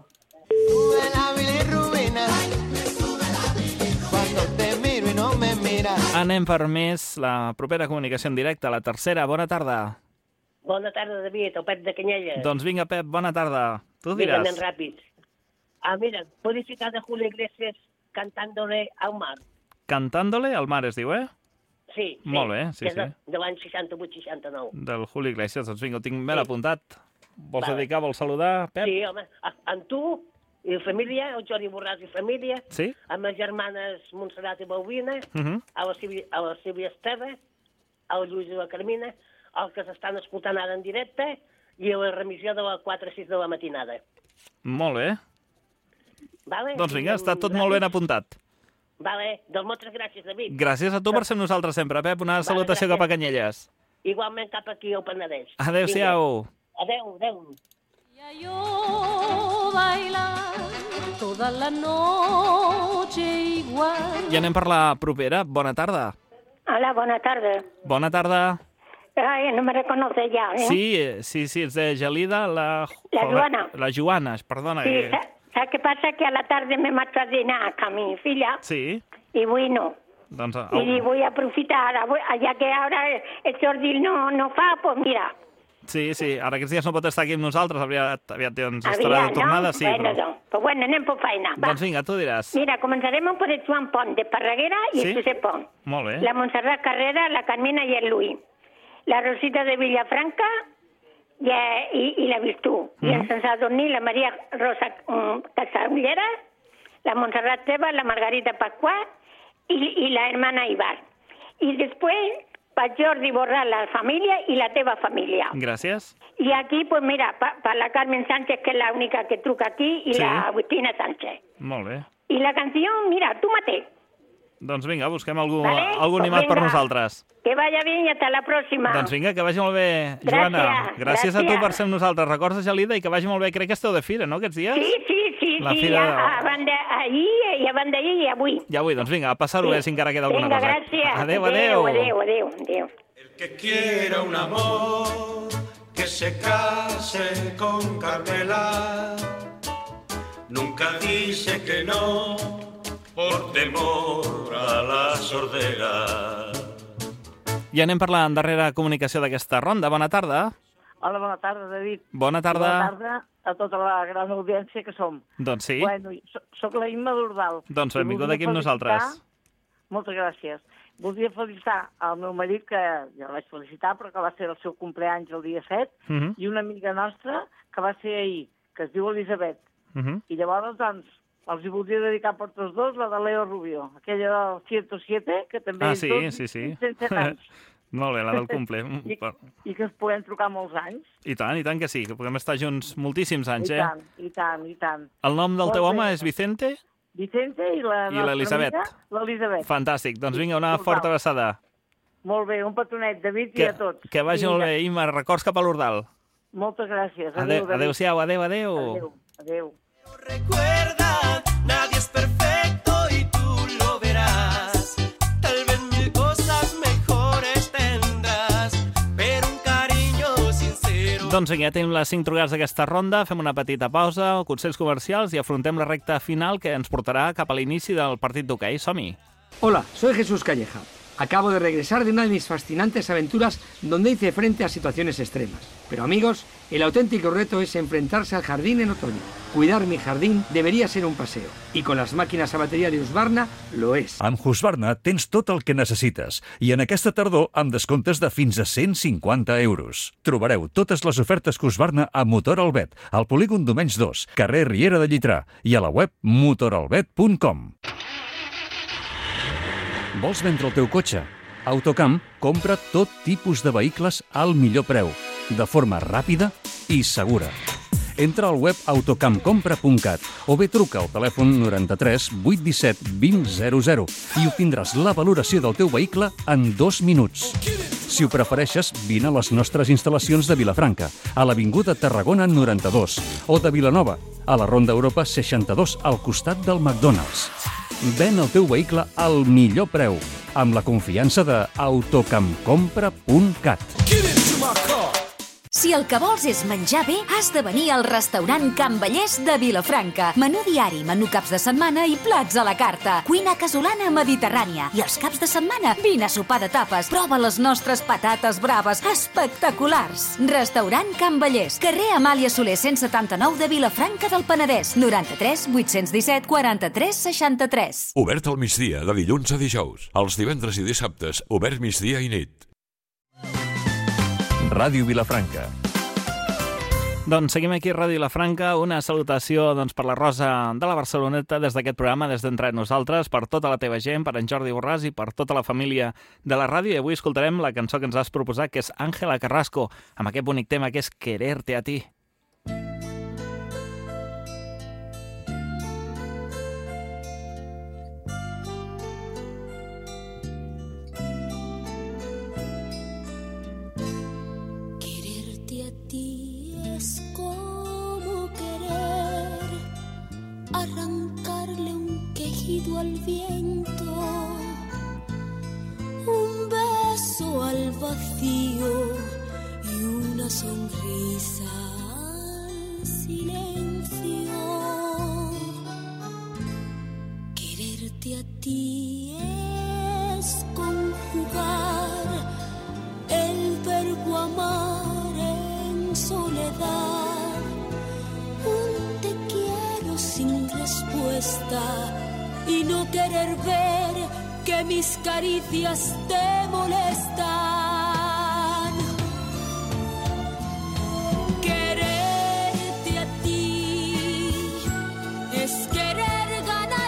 Anem per més la propera comunicació en directe, la tercera. Bona tarda. Bona tarda, David, el Pep de Canyelles. Doncs vinga, Pep, bona tarda. Tu diràs. Vinga, anem ràpids. Ah, mira, puedes ficar de Julio Iglesias cantándole al mar. Cantándole al mar, es diu, eh? Sí, sí. Molt bé, sí, que és sí. De, de l'any seixanta-vuit seixanta-nou. Del Julio Iglesias, doncs vinga, ho tinc ben sí. apuntat. Vols vale. dedicar, vols saludar, Pep? Sí, home, amb tu i la família, el Jordi Borràs i família, sí? Amb les germanes Montserrat i Balbina, uh -huh. a, la Sílvia, a la Sílvia Esteve, al Lluís i la Carmina, els que s'estan escoltant ara en directe, i a la remissió de les quatre a sis de la matinada. Molt bé. Vale? Doncs vinga, està tot molt ben apuntat. Vale, doncs moltes gràcies, David. Gràcies a tu per ser nosaltres sempre, Pep. Una vale, salutació gràcies. Cap a Canyelles. Igualment cap aquí al Penedès. Adéu-siau. Adéu, adéu. Yo bailar toda la noche igual. I anem per la propera. Bona tarda. Hola, bona tarda. Bona tarda. Ay, no me reconoce ya, ¿eh? Sí, sí, sí, és de Gelida, la... La Joana. La Joana, perdona. Sí, que... ¿sabes qué pasa? Que a la tarde me marcho a dinar con mi filla. Sí. Y bueno. Doncs, oh. Y voy a aprofitar, ya que ahora el Jordi no, no fa, pues mira. Sí, sí, ara aquests dies no pot estar aquí amb nosaltres, aviat, aviat doncs, estarà de tornada, no? sí. Bueno, però... doncs, pues bueno, anem per feina. Va. Doncs vinga, tu diràs. Mira, començarem per el Joan Pont, de Parraguera i sí? el Josep Pont. Molt bé. La Montserrat Carrera, la Carmina i el Luis. La Rosita de Villafranca i, i, i la Virtú. Mm. I en Sant Sadurní, la Maria Rosa um, Casabullera, la Montserrat Teba, la Margarita Pascuá y, y la hermana Ibar. Y después, para Jordi Borràs, la familia y la teva familia. Gràcies. Y aquí, pues mira, para pa la Carmen Sánchez, que es la única que truca aquí, y sí. la Agustina Sánchez. Molt bé. Y la canción, mira, tú mateix. Doncs vinga, busquem algú, Vale? algú Pues animat venga. per nosaltres. Que vaya bien y hasta la próxima. Doncs vinga, que vagi molt bé, Gràcies, Joana. Gràcies gràcies. a tu per ser amb nosaltres. Recorda, Gelida, i que vagi molt bé. Crec que esteu de fira, no, aquests dies? Sí, sí, sí, La sí, fira de- a, a banda, ahí, i a banda ahí i avui. Ja avui, doncs vinga, a passar-ho bé, si encara queda alguna Vinga, cosa. gràcies. Adéu, adéu. Adéu, adéu, adéu. Que quiera un amor, que se case con Carmela. Nunca dice que no, por temor a la sordera. I anem per la darrera comunicació d'aquesta ronda. Bona tarda. Hola, bona tarda, David. Bona tarda. Bona tarda a tota la gran audiència que som. Doncs sí. Bueno, soc la Imma d'Ordal. Doncs I benvingut voldria aquí amb felicitar- nosaltres. Moltes gràcies. Voldria felicitar al meu marit, que ja el vaig felicitar, però que va ser el seu compleanys el dia set, Mhm. i una amiga nostra que va ser ahir, que es diu Elisabet. Mhm. I llavors, doncs, els hi voldria dedicar per tots dos la de Leo Rubio, aquella del cent set, que també Ah, és sí, dos, sí, sí. cent set anys. Molt bé, la del cumple. I, Per- I que es podem trucar molts anys. I tant, i tant que sí, que puguem estar junts moltíssims anys, I eh? tant, i tant, i tant. El nom del Molt teu bé. home és Vicente? Vicente i la I nostra l'Elisabet. amiga, l'Elisabet. Fantàstic. Doncs vinga, una Total. forta abraçada. Molt bé, un petonet, David, Que, i a tots. que vagi molt bé, Imma. Records cap a l'Ordal. Moltes gràcies. Adéu, David. adéu-siau, adéu, adéu. Adéu, adéu. Recuerda, nadie es perfecto y tú lo verás. Tal vez mil cosas mejores tendrás, pero un cariño sincero. Doncs vinga, ja tenim les cinc trucades d'aquesta ronda, fem una petita pausa, consells comercials i afrontem la recta final que ens portarà cap a l'inici del partit d'hoquei. Som-hi! Hola, soy Jesús Calleja. Acabo de regresar de una de mis fascinantes aventuras donde hice frente a situaciones extremas. Pero amigos, el auténtico reto es enfrentarse al jardín en otoño. Cuidar mi jardín debería ser un paseo. Y con las máquinas a bateria de Husqvarna lo és. Amb Husqvarna tens tot el que necessites i en aquesta tardor amb descomptes de fins a cent cinquanta euros. Trobareu totes les ofertes Husqvarna a Motor Albet, al polígon Domenys dos, carrer Riera de Llitrà i a la web motor albet punt com. Vols vendre el teu cotxe? Autocamp compra tot tipus de vehicles al millor preu, de forma ràpida i segura. Entra al web autocamp compra punt cat o bé truca al telèfon noranta-tres vuit disset vint zero zero i obtindràs la valoració del teu vehicle en dos minuts. Si ho prefereixes, vine a les nostres instal·lacions de Vilafranca, a l'Avinguda Tarragona noranta-dos, o de Vilanova, a la Ronda Europa seixanta-dos, al costat del McDonald's. Ven el teu vehicle al millor preu, amb la confiança de autocamp compra punt cat. Si el que vols és menjar bé, has de venir al restaurant Can Vallès de Vilafranca. Menú diari, menú caps de setmana i plats a la carta. Cuina casolana mediterrània. I els caps de setmana, vine a sopar de tapes. Prova les nostres patates braves, espectaculars. Restaurant Can Vallès, carrer Amàlia Soler cent setanta-nou de Vilafranca del Penedès. noranta-tres vuit-cents disset quaranta-tres seixanta-tres. Obert al migdia, de dilluns a dijous. Els divendres i dissabtes, obert migdia i nit. Ràdio Vilafranca. Doncs seguim aquí a Ràdio Vilafranca. Una salutació doncs, per la Rosa de la Barceloneta des d'aquest programa, des d'entre nosaltres, per tota la teva gent, per en Jordi Borràs i per tota la família de la ràdio. I avui escoltarem la cançó que ens has proposat, que és Ángela Carrasco, amb aquest bonic tema que és Quererte a ti. Arrancarle un quejido al viento, un beso al vacío y una sonrisa al silencio. Quererte a ti es conjugar el verbo amar en soledad. Sin respuesta y no querer ver que mis caricias te molestan. Quererte a ti es querer ganar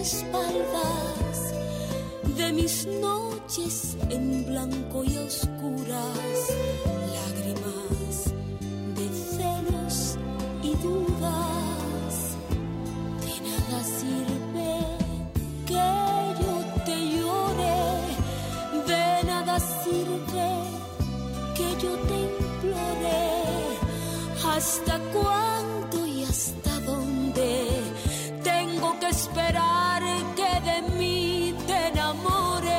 espaldas, de mis noches en blanco y oscuras, lágrimas de celos y dudas. De nada sirve que yo te llore, de nada sirve que yo te implore. ¿Hasta cuándo y hasta dónde tengo que esperar que de mí te enamores?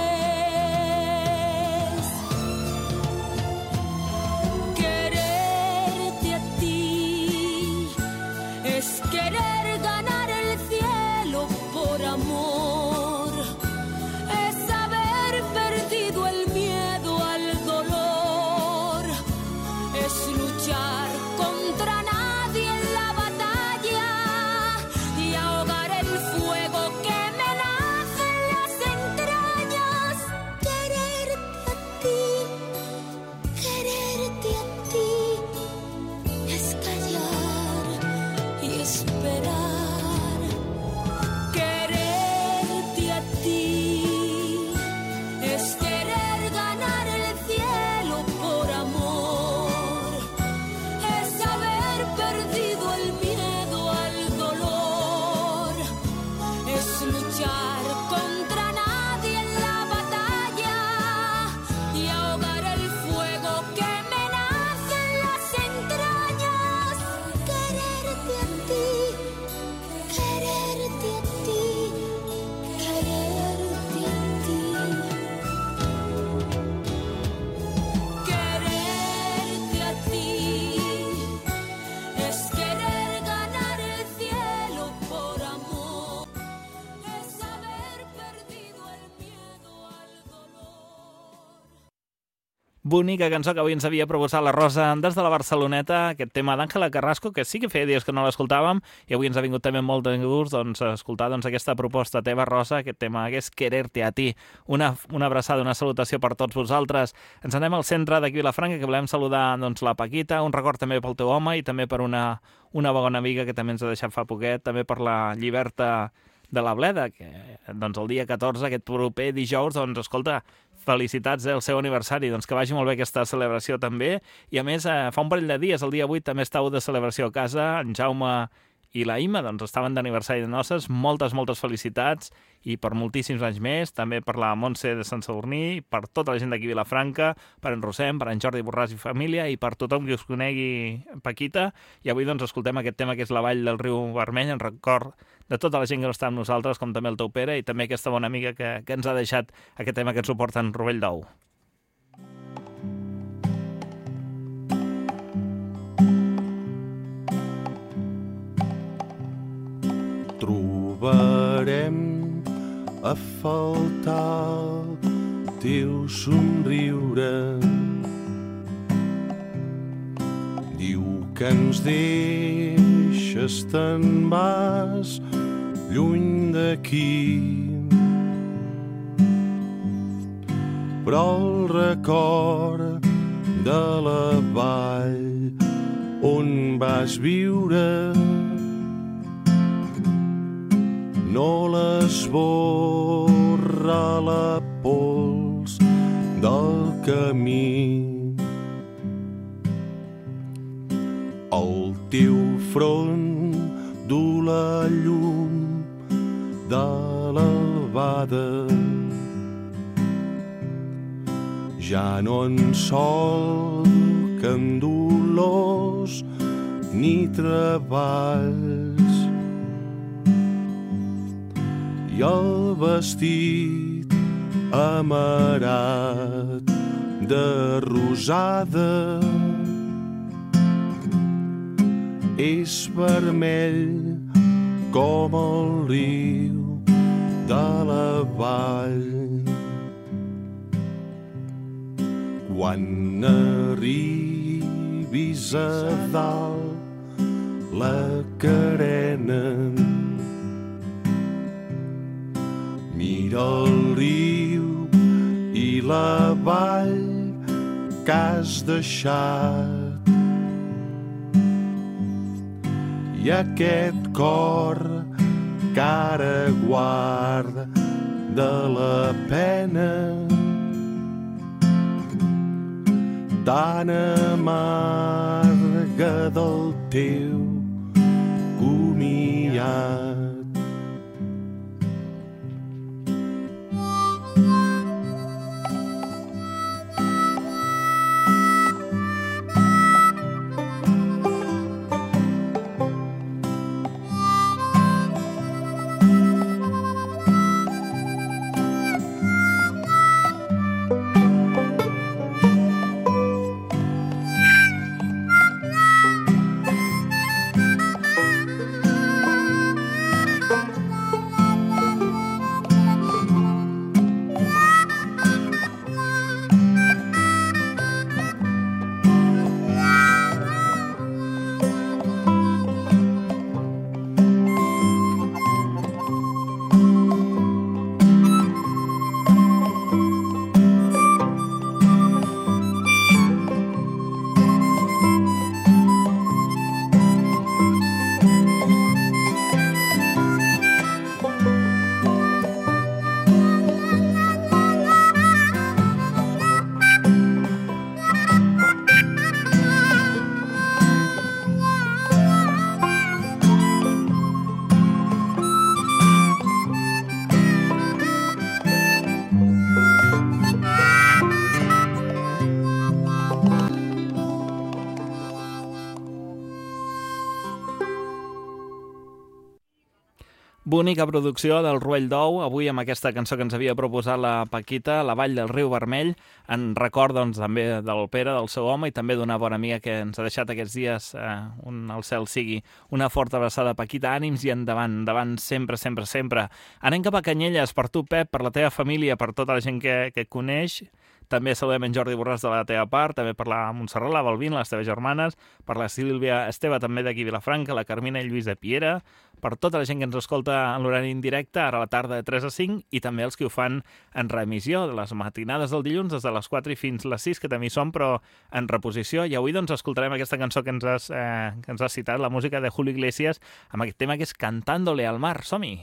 Quererte a ti es querer ganar el cielo por amor, es haber perdido el miedo al dolor, es luchar contra nadie en la batalla y ahogar el fuego que me nace en las entrañas. Quererte a ti, quererte a ti, es callar y esperar. Quererte a ti es querer ganar el cielo por amor, es haber perdido el miedo al dolor, es luchar contra nadie en la batalla y ahogar el fuego que me nace en las entrañas. Quererte a ti, quererte a ti, quererte a ti. Quererte a ti es querer ganar el cielo por amor, es haber perdido el miedo al dolor. Bonica cançó que avui ens havia proposat la Rosa des de la Barceloneta, aquest tema d'Àngela Carrasco, que sí que feia dies que no l'escoltàvem, i avui ens ha vingut també molt de gust doncs, escoltar doncs, aquesta proposta teva, Rosa, aquest tema que és Quererte a ti. Una, una abraçada, una salutació per tots vosaltres. Ens anem al centre d'aquí Vilafranca, que volem saludar doncs, la Paquita, un record també pel teu home i també per una, una bona amiga que també ens ha deixat fa poquet, també per la Lliberta de la Bleda, que doncs, el dia catorze, aquest proper dijous, doncs, escolta, felicitats del seu aniversari, doncs que vagi molt bé aquesta celebració també, i a més eh, fa un parell de dies, el dia vuit, també estàu de celebració a casa, en Jaume i la Ima, doncs estaven d'aniversari de noces, moltes, moltes felicitats, i per moltíssims anys més, també per la Montse de Sant Sadurní, per tota la gent d'aquí a Vilafranca, per en Rosem, per en Jordi Borràs i família, i per tothom que us conegui Paquita, i avui doncs escoltem aquest tema que és la Vall del Riu Vermell, en record de tota la gent que no està amb nosaltres, com també el teu pare, i també aquesta bona amiga que, que ens ha deixat aquest tema que ens suporta en Rovell d'Ou. Trobarem a faltar el teu somriure. Diu que ens deixes, te'n vas lluny d'aquí, però el record de la vall on vas viure no l'esborra la pols del camí. El teu front du la llum de l'albada, ja no en solquen dolors ni treballs, i el vestit amarat de rosada és vermell com el riu de la vall. Quan arribis a dalt la carena, mira el riu i la vall que has deixat, i aquest cor que encara guarda de la pena tan amarga del teu comiat. Bonica producció del Ruell d'Ou, avui amb aquesta cançó que ens havia proposat la Paquita, La Vall del Riu Vermell, en record doncs, també del Pere, del seu home, i també d'una bona amiga que ens ha deixat aquests dies, eh, un, el cel sigui. Una forta abraçada, Paquita, ànims i endavant, endavant sempre, sempre, sempre. Anem cap a Canyelles, per tu, Pep, per la teva família, per tota la gent que, que et coneix. També saludem en Jordi Borràs de la teva part, també per la Montserrat, la Balbina, les teves germanes, per la Sílvia Esteve, també d'aquí Vilafranca, la Carmina i Lluïsa Piera, per tota la gent que ens escolta en l'horari indirecte, ara a la tarda de tres a cinc, i també els que ho fan en remissió, de les matinades del dilluns, des de les quatre i fins les sis, que també hi són, però en reposició. I avui doncs escoltarem aquesta cançó que ens has, eh, que ens has citat, la música de Julio Iglesias, amb aquest tema que és Cantándole al mar. Som-hi!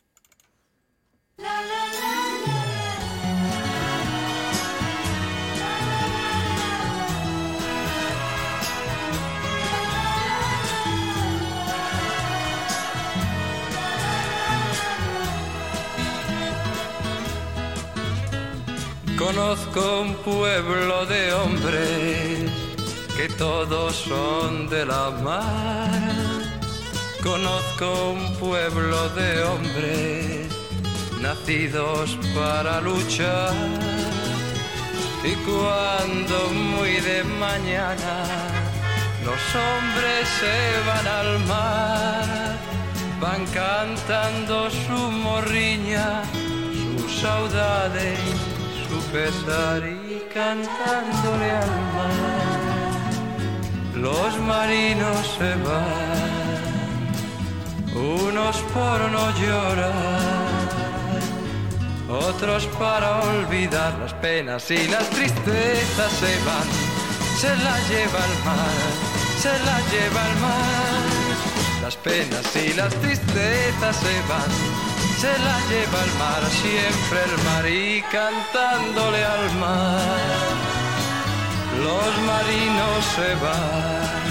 Conozco un pueblo de hombres que todos son de la mar. Conozco un pueblo de hombres nacidos para luchar. Y cuando muy de mañana los hombres se van al mar, van cantando su morriña, sus saudades, su pesar y cantándole al mar. Los marinos se van, unos por no llorar, otros para olvidar las penas y las tristezas se van. Se las lleva el mar, se las lleva el mar. Las penas y las tristezas se van, se la lleva el mar, siempre el mar y cantándole al mar. Los marinos se van,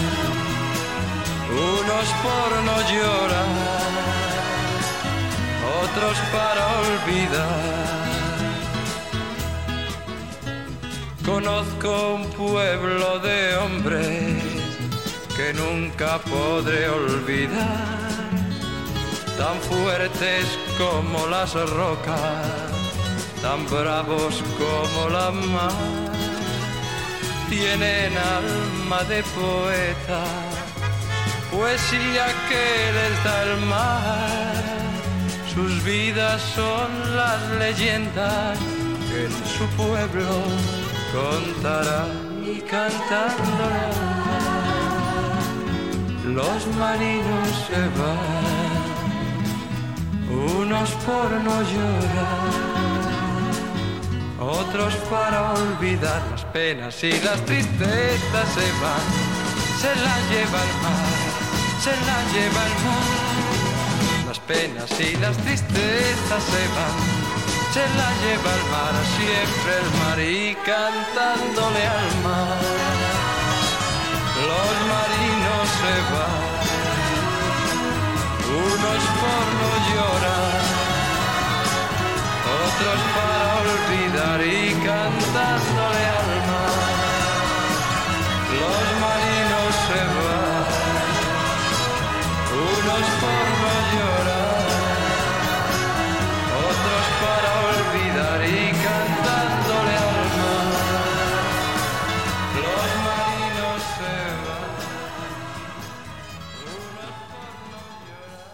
unos por no llorar, otros para olvidar. Conozco un pueblo de hombres que nunca podré olvidar, tan fuertes como las rocas, tan bravos como la mar. Tienen alma de poeta, poesía que les da el mar. Sus vidas son las leyendas que en su pueblo contarán y cantándole al mar. Los marinos se van, unos por no llorar, otros para olvidar las penas y las tristezas se van. Se las lleva el mar, se las lleva el mar. Las penas y las tristezas se van, se la lleva el mar, siempre el mar y cantándole al mar. Los marinos se van, unos por no llorar, otros para olvidar y cantándole al mar. Los marinos se van, unos por no llorar, otros para olvidar y cantándole al mar. Los marinos se van, unos por no llorar.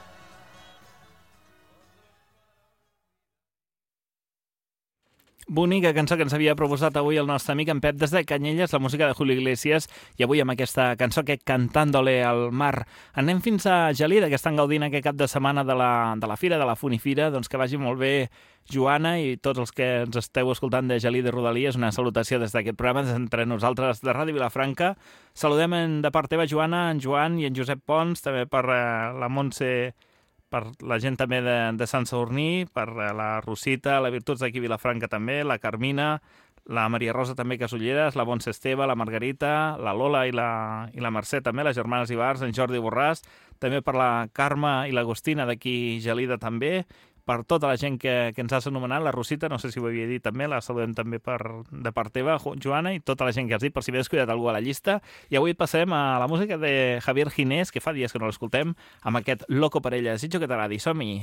Bonica cançó que ens havia proposat avui el nostre amic en Pep des de Canyelles, la música de Julio Iglesias, i avui amb aquesta cançó que Cantándole al mar. Anem fins a Gelida, que estan gaudint aquest cap de setmana de la, de la fira, de la Funifira. Doncs que vagi molt bé, Joana, i tots els que ens esteu escoltant de Gelida i Rodalies. Una salutació des d'aquest programa, des entre nosaltres de Ràdio Vilafranca. Saludem en, de part teva, Joana, en Joan i en Josep Pons, també per eh, la Montse, per la gent també de, de Sant Sadurní, per la Rosita, la Virtuts d'aquí Vilafranca també, la Carmina, la Maria Rosa també Casulleres, la Montse Esteve, la Margarita, la Lola i la, i la Mercè també, les germanes Ibars, en Jordi Borràs, també per la Carme i l'Agostina d'aquí Gelida també, per tota la gent que, que ens has anomenat, la Rosita, no sé si ho havia dit també, la saludem també per, de part teva, Joana, i tota la gent que has dit, per si m'he descuidat algú a la llista. I avui passem a la música de Javier Ginés, que fa dies que no l'escoltem, amb aquest Loco per ella. Desitjo que t'agradi, som-hi!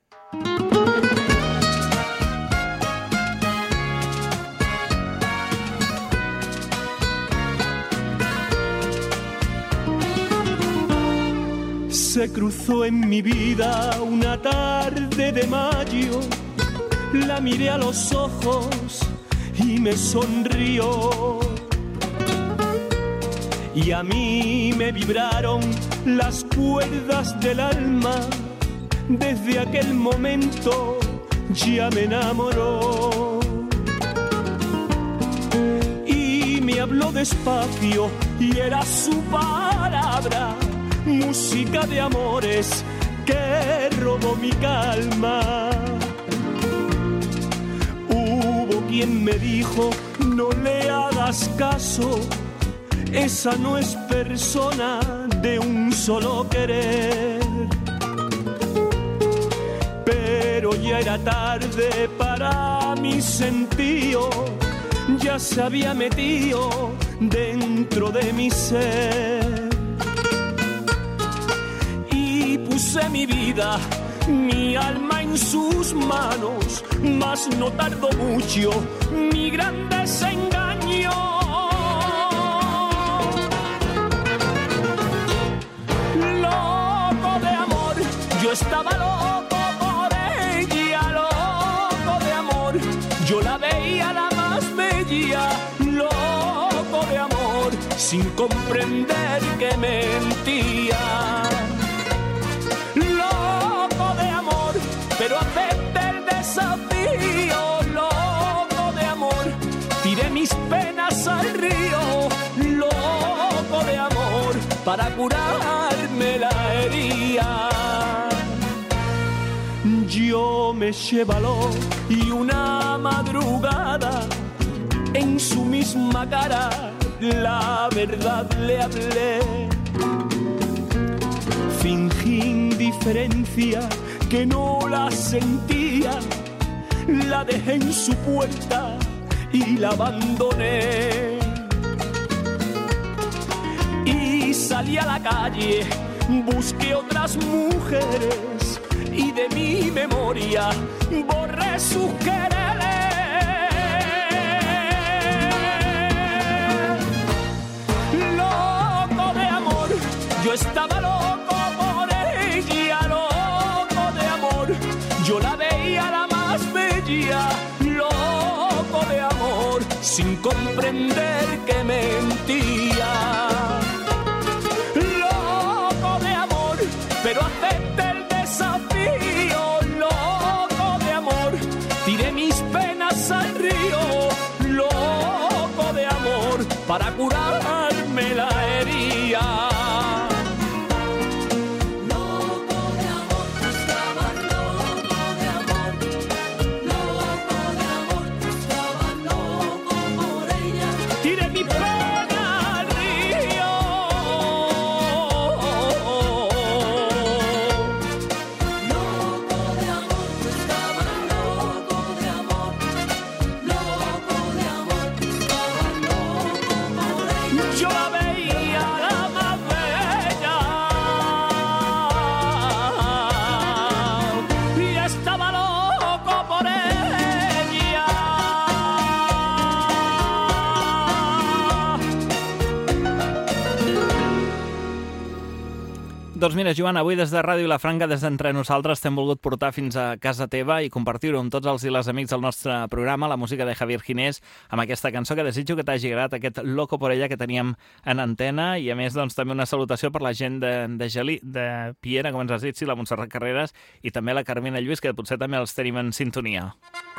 Se cruzó en mi vida una tarde de mayo, la miré a los ojos y me sonrió. Y a mí me vibraron las cuerdas del alma, desde aquel momento ya me enamoró. Y me habló despacio y era su palabra, música de amores que robó mi calma. Hubo quien me dijo, no le hagas caso, esa no es persona de un solo querer. Pero ya era tarde para mi sentido, ya se había metido dentro de mi ser. Puse mi vida, mi alma en sus manos, mas no tardó mucho mi gran desengaño. Loco de amor, yo estaba loco por ella, loco de amor, yo la veía la más bella, loco de amor, sin comprender que mentía. Pero acepté el desafío, loco de amor, tiré mis penas al río, loco de amor, para curarme la herida. Yo me eché valor y una madrugada en su misma cara la verdad le hablé. Fingí indiferencia, que no la sentía, la dejé en su puerta y la abandoné. Y salí a la calle, busqué otras mujeres y de mi memoria borré sus quereres. Loco de amor, yo estaba loco por ella, loco de amor, yo la veía la más bella, loco de amor, sin comprender que mentía. Loco de amor, pero acepté el desafío, loco de amor, tiré mis penas al río, loco de amor, para curarme la herida. Loco de amor, Doncs mira, Joan, avui des de Ràdio Vilafranca, des d'Entre Nosaltres, t'hem volgut portar fins a casa teva i compartir-ho amb tots els i les amics del nostre programa, la música de Javier Ginés, amb aquesta cançó que desitjo que t'hagi agradat, aquest Loco por ella que teníem en antena, i a més doncs, també una salutació per la gent de, de, Gelí, de Piera, com ens has dit, sí, la Montserrat Carreras, i també la Carmina Lluís, que potser també els tenim en sintonia.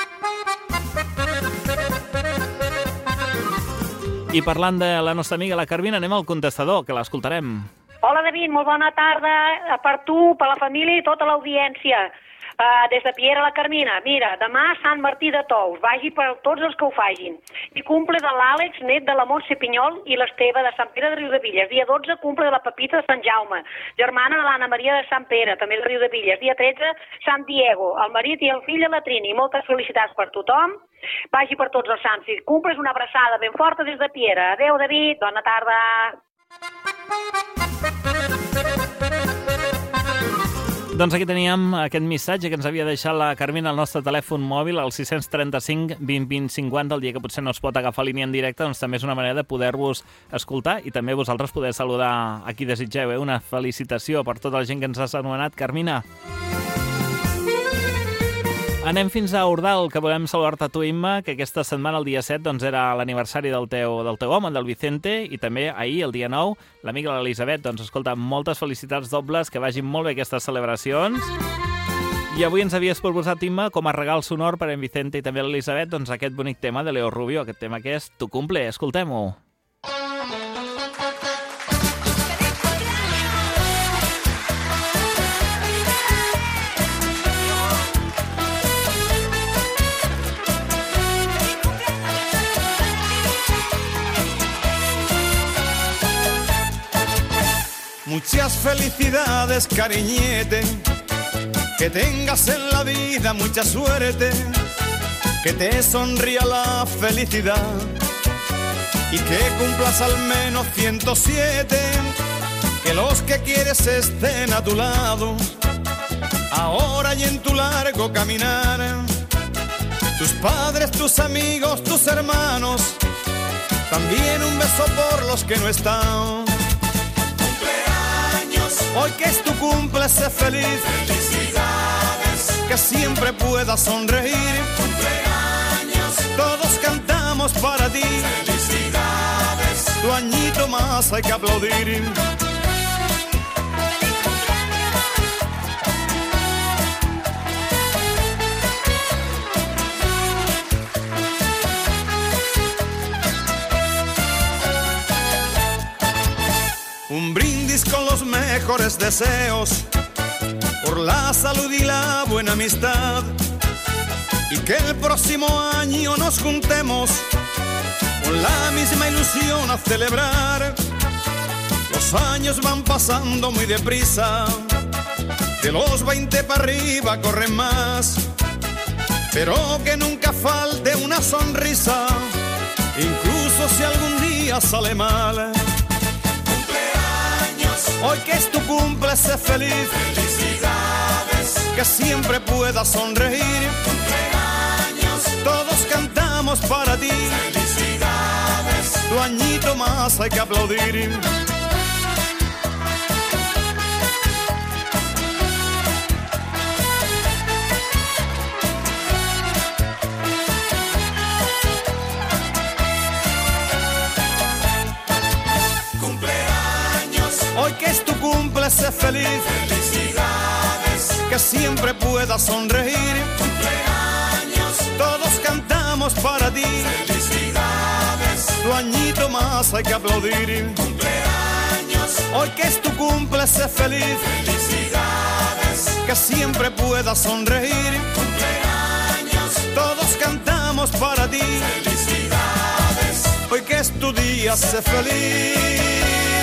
I parlant de la nostra amiga, la Carmina, anem al contestador, que l'escoltarem. Hola, David, molt bona tarda per tu, per la família i tota l'audiència. Uh, des de Piera, la Carmina. Mira, demà Sant Martí de Tous, vagi per tots els que ho fagin. I cumple de l'Àlex, net de la Montse Pinyol, i l'Esteve de Sant Pere de Riudevilles. Dia dotze, cumple de la Pepita de Sant Jaume, germana de l'Anna Maria de Sant Pere, també de Riudevilles. Dia tretze, Sant Diego, el marit i el fill de la Trini. Moltes felicitats per tothom. Vagi per tots els sants. Si cumples una abraçada ben forta des de Piera. Adéu, David, bona tarda. Doncs aquí teníem aquest missatge que ens havia deixat la Carmina al nostre telèfon mòbil, al sis tres cinc, vint, vint, cinquanta, el dia que potser no es pot agafar línia en directe, doncs també és una manera de poder-vos escoltar i també vosaltres poder saludar a qui desitgeu. Eh? Una felicitació per tota la gent que ens has anomenat, Carmina. Anem fins a Ordal, que volem saludar-te a tu, Imma, que aquesta setmana, el dia set, doncs era l'aniversari del teu, del teu home, del Vicente, i també ahir, el dia nou, l'amiga l'Elisabet. Doncs escolta, moltes felicitats dobles, que vagin molt bé aquestes celebracions. I avui ens havies proposat, Imma, com a regal sonor per a en Vicente i també a l'Elisabet, doncs aquest bonic tema de Leo Rubio, aquest tema que és Tu cumple. Escoltem-ho. Muchas felicidades, cariñete, que tengas en la vida mucha suerte, que te sonría la felicidad y que cumplas al menos ciento siete, que los que quieres estén a tu lado, ahora y en tu largo caminar, tus padres, tus amigos, tus hermanos, también un beso por los que no están. Hoy que es tu cumple, sé feliz. Felicidades. Que siempre puedas sonreír. Cumpleaños. Todos cantamos para ti. Felicidades. Tu añito más hay que aplaudir. Un brindis con los mejores deseos por la salud y la buena amistad, y que el próximo año nos juntemos con la misma ilusión a celebrar. Los años van pasando muy deprisa, de los veinte para arriba corren más, pero que nunca falte una sonrisa, incluso si algún día sale mal. Hoy que es tu cumple, sé feliz. Felicidades. Que siempre puedas sonreír. Cumpleaños. Todos cantamos para ti. Felicidades. Tu añito más hay que aplaudir. Hoy que es tu cumple, sé feliz. Felicidades. Que siempre puedas sonreír. Cumpleaños. Todos cantamos para ti. Felicidades. Tu añito más hay que aplaudir. Cumpleaños. Hoy que es tu cumple, sé feliz. Felicidades. Que siempre puedas sonreír. Cumpleaños. Todos cantamos para ti. Felicidades. Hoy que es tu día, sé feliz.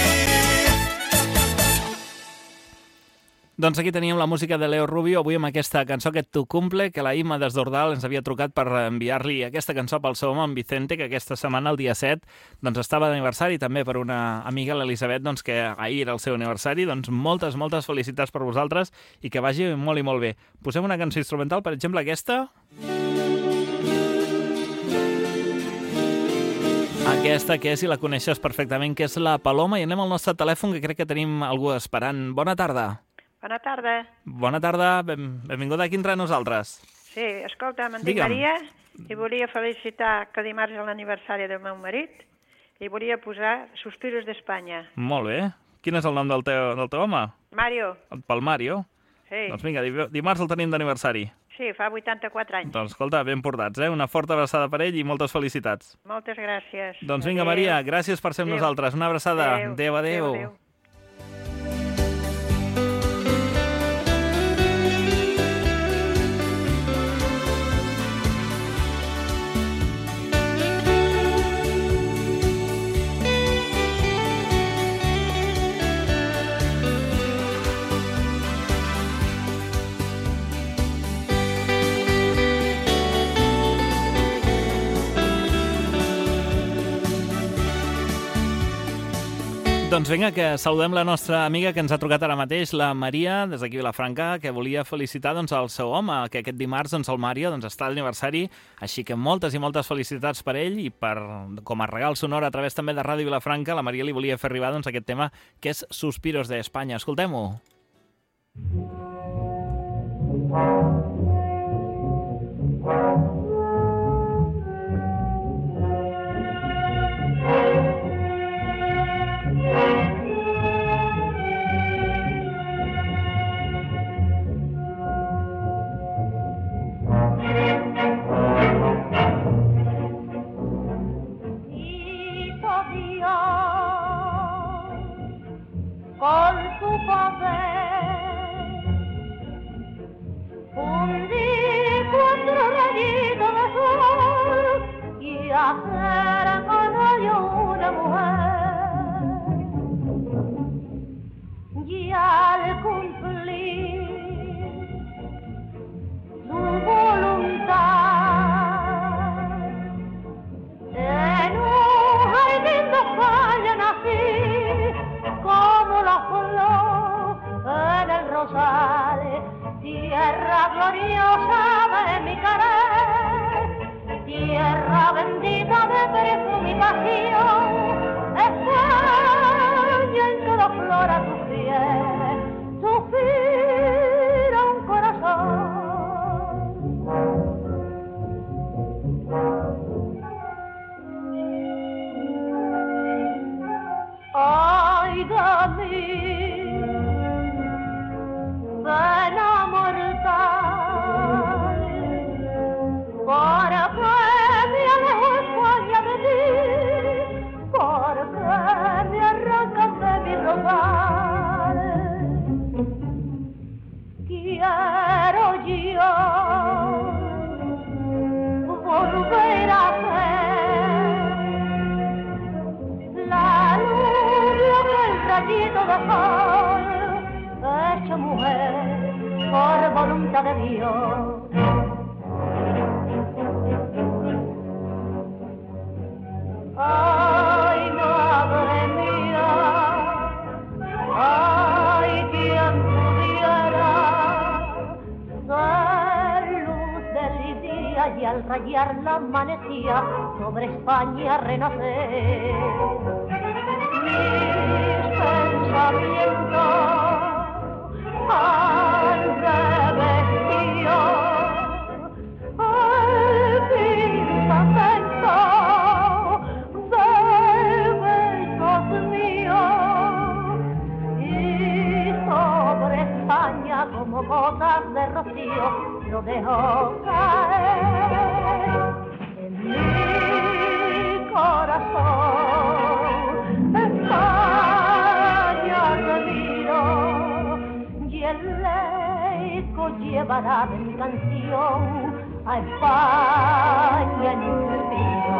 Doncs aquí teníem la música de Leo Rubio, avui amb aquesta cançó que Tu cumple, que la Imma des d'Ordal ens havia trucat per enviar-li aquesta cançó pel seu home, en Vicente, que aquesta setmana, el dia set, doncs estava d'aniversari, també per una amiga, l'Elisabet, doncs, que ahir era el seu aniversari. Doncs moltes, moltes felicitats per vosaltres i que vagi molt i molt bé. Posem una cançó instrumental, per exemple, aquesta. Aquesta que és, i la coneixes perfectament, que és la Paloma, i anem al nostre telèfon, que crec que tenim algú esperant. Bona tarda. Bona tarda. Bona tarda, ben, benvinguda aquí entre nosaltres. Sí, escolta, em dic Digue'm. Maria i volia felicitar que dimarts és l'aniversari del meu marit i volia posar Suspiros d'Espanya. Molt bé. Quin és el nom del teu, del teu home? Mario. Pel Mario? Sí. Doncs vinga, di- dimarts el tenim d'aniversari. Sí, fa vuitanta-quatre anys. Doncs escolta, ben portats, eh? Una forta abraçada per ell i moltes felicitats. Moltes gràcies. Doncs vinga, Adéu. Maria, gràcies per ser amb Adéu. nosaltres. Una abraçada. Adéu. Adéu, adéu. Adéu, adéu. Doncs vinga, que saludem la nostra amiga que ens ha trucat ara mateix, la Maria, des d'aquí a Vilafranca, que volia felicitar doncs, el seu home, que aquest dimarts doncs, el Mario doncs, està d'aniversari, així que moltes i moltes felicitats per ell i per, com a regal sonor a través també de Ràdio Vilafranca, la Maria li volia fer arribar doncs, aquest tema que és Suspiros de Espanya. Escoltem-ho. Hizo Dios con su poder fundir cuatro rayitos de sol y hacer con ello una mujer, y al cumplir su voluntad en un jardín de España nací como la flor en el rosal, tierra gloriosa de mi querer, tierra bendita de perfume y pasión, España en toda flor a tus pies, suspira un corazón. Ay de mí, pena mortal, porque me alejo España de ti, porque me arrancan de mi rosal. Quiero yo volver a ser la luz del rayito de sol, hecha mujer por voluntad de Dios. Ay, madre mía, ay, quien pudiera ser luz del día y al rayar la amanecía sobre España renacer. Mis pensamientos al revestío, al pensamiento de besos míos, y sobre España como gotas de rocío lo dejo caer en mi corazón. España remiro y el eco llevará de mi canción a España en un suspiro.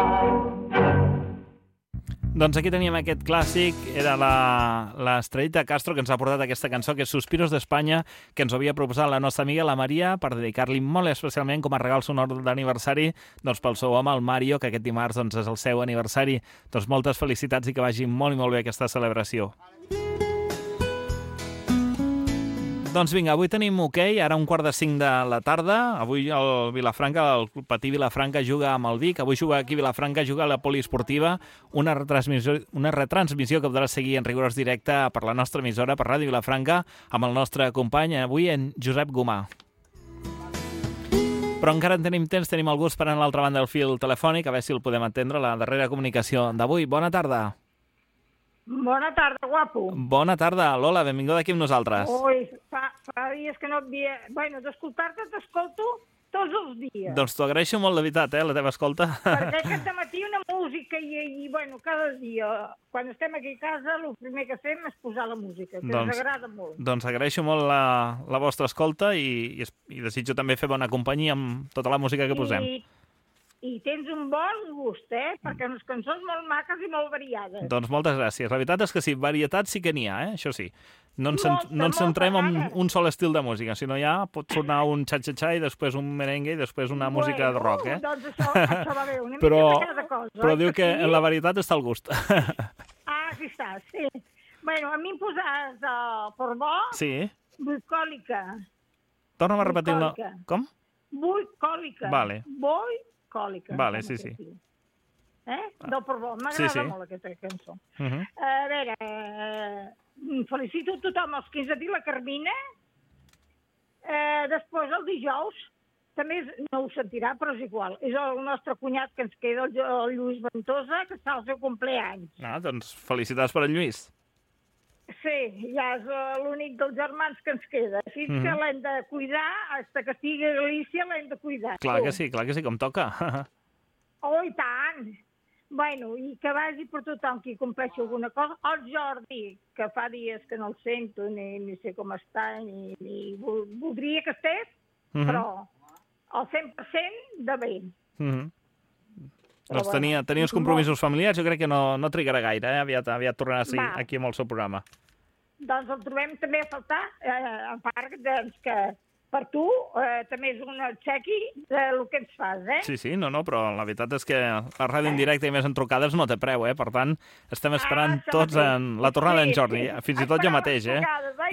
Doncs aquí teníem aquest clàssic, era la, la Estrellita Castro que ens ha portat aquesta cançó, que és Suspiros d'Espanya, que ens havia proposat la nostra amiga la Maria per dedicar-li molt especialment com a regal sonor d'aniversari doncs, pel seu home, el Mario, que aquest dimarts doncs, és el seu aniversari. Doncs moltes felicitats i que vagi molt i molt bé aquesta celebració. Doncs vinga, avui tenim hoquei, ara un quart de cinc de la tarda. Avui el Vilafranca, el Club Patí Vilafranca juga amb el Vic. Avui juga aquí Vilafranca, juga a la poliesportiva. Una retransmissió, una retransmissió que podràs seguir en rigorós directe per la nostra emissora, per Ràdio Vilafranca, amb el nostre company, avui en Josep Gomà. Però encara en tenim temps, tenim el gust per a l'altra banda del fil telefònic, a veure si el podem entendre, la darrera comunicació d'avui. Bona tarda. Bona tarda, guapo. Bona tarda, Lola, benvinguda aquí amb nosaltres. Ui, fa, fa dies que no et havia... Bueno, d'escoltar-te t'escolto tots els dies. Doncs t'ho agraeixo molt, de veritat, eh, la teva escolta. Perquè aquest matí una música i, i, bueno, cada dia, quan estem aquí a casa, el primer que fem és posar la música, que doncs, ens agrada molt. Doncs agraeixo molt la, la vostra escolta i, i, i desitjo també fer bona companyia amb tota la música que posem. I, I tens un bon gust, eh? Perquè unes cançons molt maques i molt variades. Doncs moltes gràcies. La veritat és que sí, varietat sí que n'hi ha, eh? Això sí. No ens, molta, no ens centrem en un sol estil de música, sinó ja pot sonar un xa-xa-xa i després un merengue i després una bueno, música de rock, eh? Doncs això, això va bé, una però, mica de cada cosa. Però diu que sí? en la varietat està el gust. Ah, sí està, sí. Bueno, a mi em poses uh, Portbó, sí. Bucòlica. Torna'm a repetir el nom. Com? Bucòlica. Vale. Boi Còlica. Vale, sí, sí. Eh? Del Portbó. M'agrada sí, sí. molt aquesta cançó. Uh -huh. A veure, eh, felicito a tothom els quinze de la Carmina. Eh, després, el dijous, també és, no ho sentirà, però és igual. És el nostre cunyat que ens queda, el, el Lluís Ventosa, que està al seu compleany. Ah, doncs felicitats per en Lluís. Sí, ja és l'únic dels germans que ens queda. Fins mm -hmm. que l'hem de cuidar, fins que estigui a Galícia l'hem de cuidar. Clar que sí, clar que sí, com toca. Oh, i tant! Bueno, i que vagi per tothom qui compleixi alguna cosa. El Jordi, que fa dies que no el sento, ni, ni sé com està, ni, ni voldria que estés, mm -hmm. però al cent per cent de bé. Mm -hmm. Doncs tenia, tenia uns compromisos familiars, jo crec que no, no trigarà gaire, eh? aviat, aviat tornarà a seguir aquí amb el seu programa. Doncs el trobem també a faltar, eh, a part doncs, que per tu eh, també és un obsequi del que ens fas, eh? Sí, sí, no, no, però la veritat és que la ràdio en directe i més en trucades no té preu, eh? Per tant, estem esperant ah, tots en la tornada d'en Jordi, fins i tot jo mateix, eh?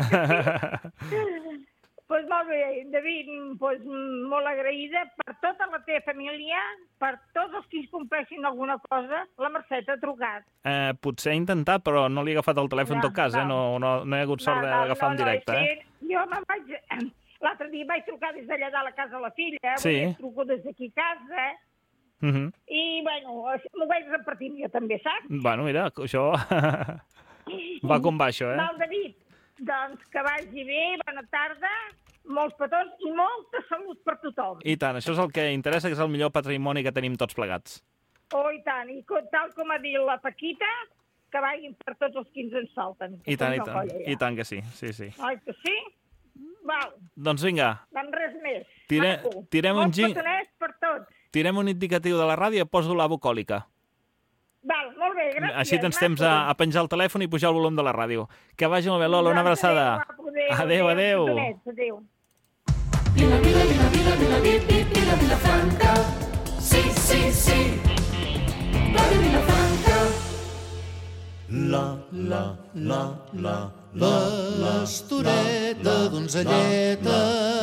Doncs molt bé, David, pues, molt agraïda per tota la teva família, per tots els que compleixin alguna cosa. La Mercè t'ha trucat. Eh, potser he intentat, però no li he agafat el telèfon en tot cas, eh? No, no, no he hagut sort no, no, d'agafar no, en directe, no, no, eh? Jo me'n vaig... L'altre dia vaig trucar des d'allà de la casa de la filla, eh? Sí. Truco des d'aquí a casa, eh? Uh -huh. I, bueno, m'ho vaig repartint jo també, saps? Bueno, mira, això va com va, això, eh? Val, David, doncs que vagi bé, bona tarda, molts petons i molta salut per tothom. I tant, això és el que interessa, que és el millor patrimoni que tenim tots plegats. Oh, i tant, i tal com ha dit la Paquita, que vagin per tots els que ens falten. I tant, i tant, i tant que sí, sí, sí. Oi que sí? Val. Doncs vinga. Doncs res més. Tire, tirem un ging... per tots. Tirem un indicatiu de la ràdio i poso la bucòlica. Val, molt bé, gràcies. Així tens temps a, a penjar el telèfon i pujar el volum de la ràdio. Que vagi molt bé, Lola, una abraçada. Adéu, adéu. Adéu. Vila, vila, vila, vila, vila, vila, Vilafranca. Sí, sí, sí. Ràdio Vilafranca. La, la, la, la, la, l'estoreta donzelleta,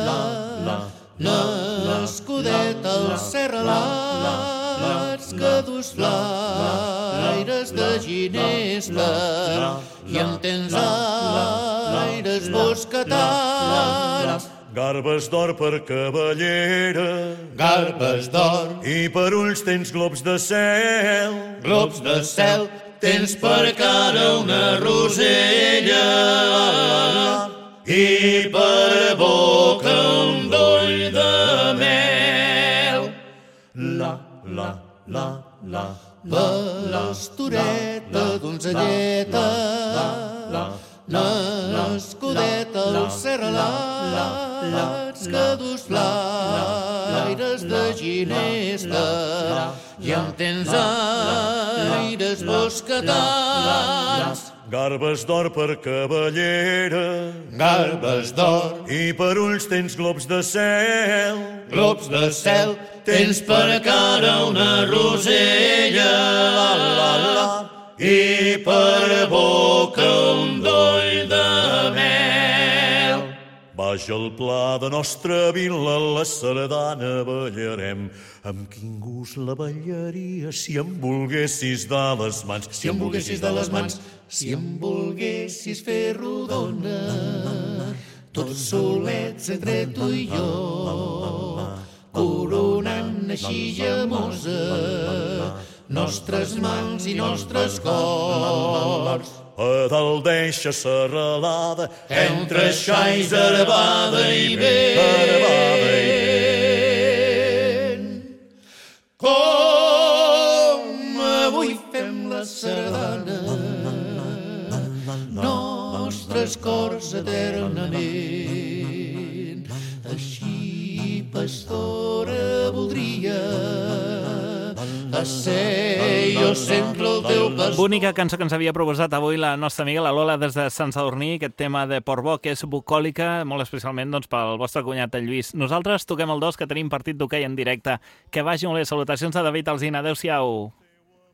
l'escudeta, els serralats que dus flaires de ginesta i en tens aires bosquetats. Garbes d'or per cavallera, garbes d'or, i per ulls tens globs de cel, globs de cel, tens per cara una rosella i per boca un doll de mel. La, la, la, la, l'estoreta donzelleta, l'escudeta, els serralats que dus flaires de ginesta i en tens aires bosquetats. Garbes d'or per cavallera, garbes d'or, i per ulls tens globs de cel, globs de cel, tens per cara una rosella, la, la, la, i per boca un doll de mel. baix al pla de nostra vila la sardana ballarem. Amb quin gust la ballaria si em volguessis de les mans, si em volguessis de les mans, si em volguessis fer rodona, tots solets entre tu i jo, coronant així gemosa nostres mans i nostres cors. A dalt deixa serralada, entre xais, arabada i vent. Com avui fem la sardana, nostres cors eternament. Així, pastora, voldria a ser jo sempre el teu pastor. Bonica cançó que ens havia proposat avui la nostra amiga la Lola des de Sant Sadurní, aquest tema de Portbó, que és bucòlica, molt especialment doncs, pel vostre cunyat, el Lluís. Nosaltres toquem el dos, que tenim partit d'hoquei en directe. Que vagi molt bé. Salutacions de David Alsina. Adéu-siau.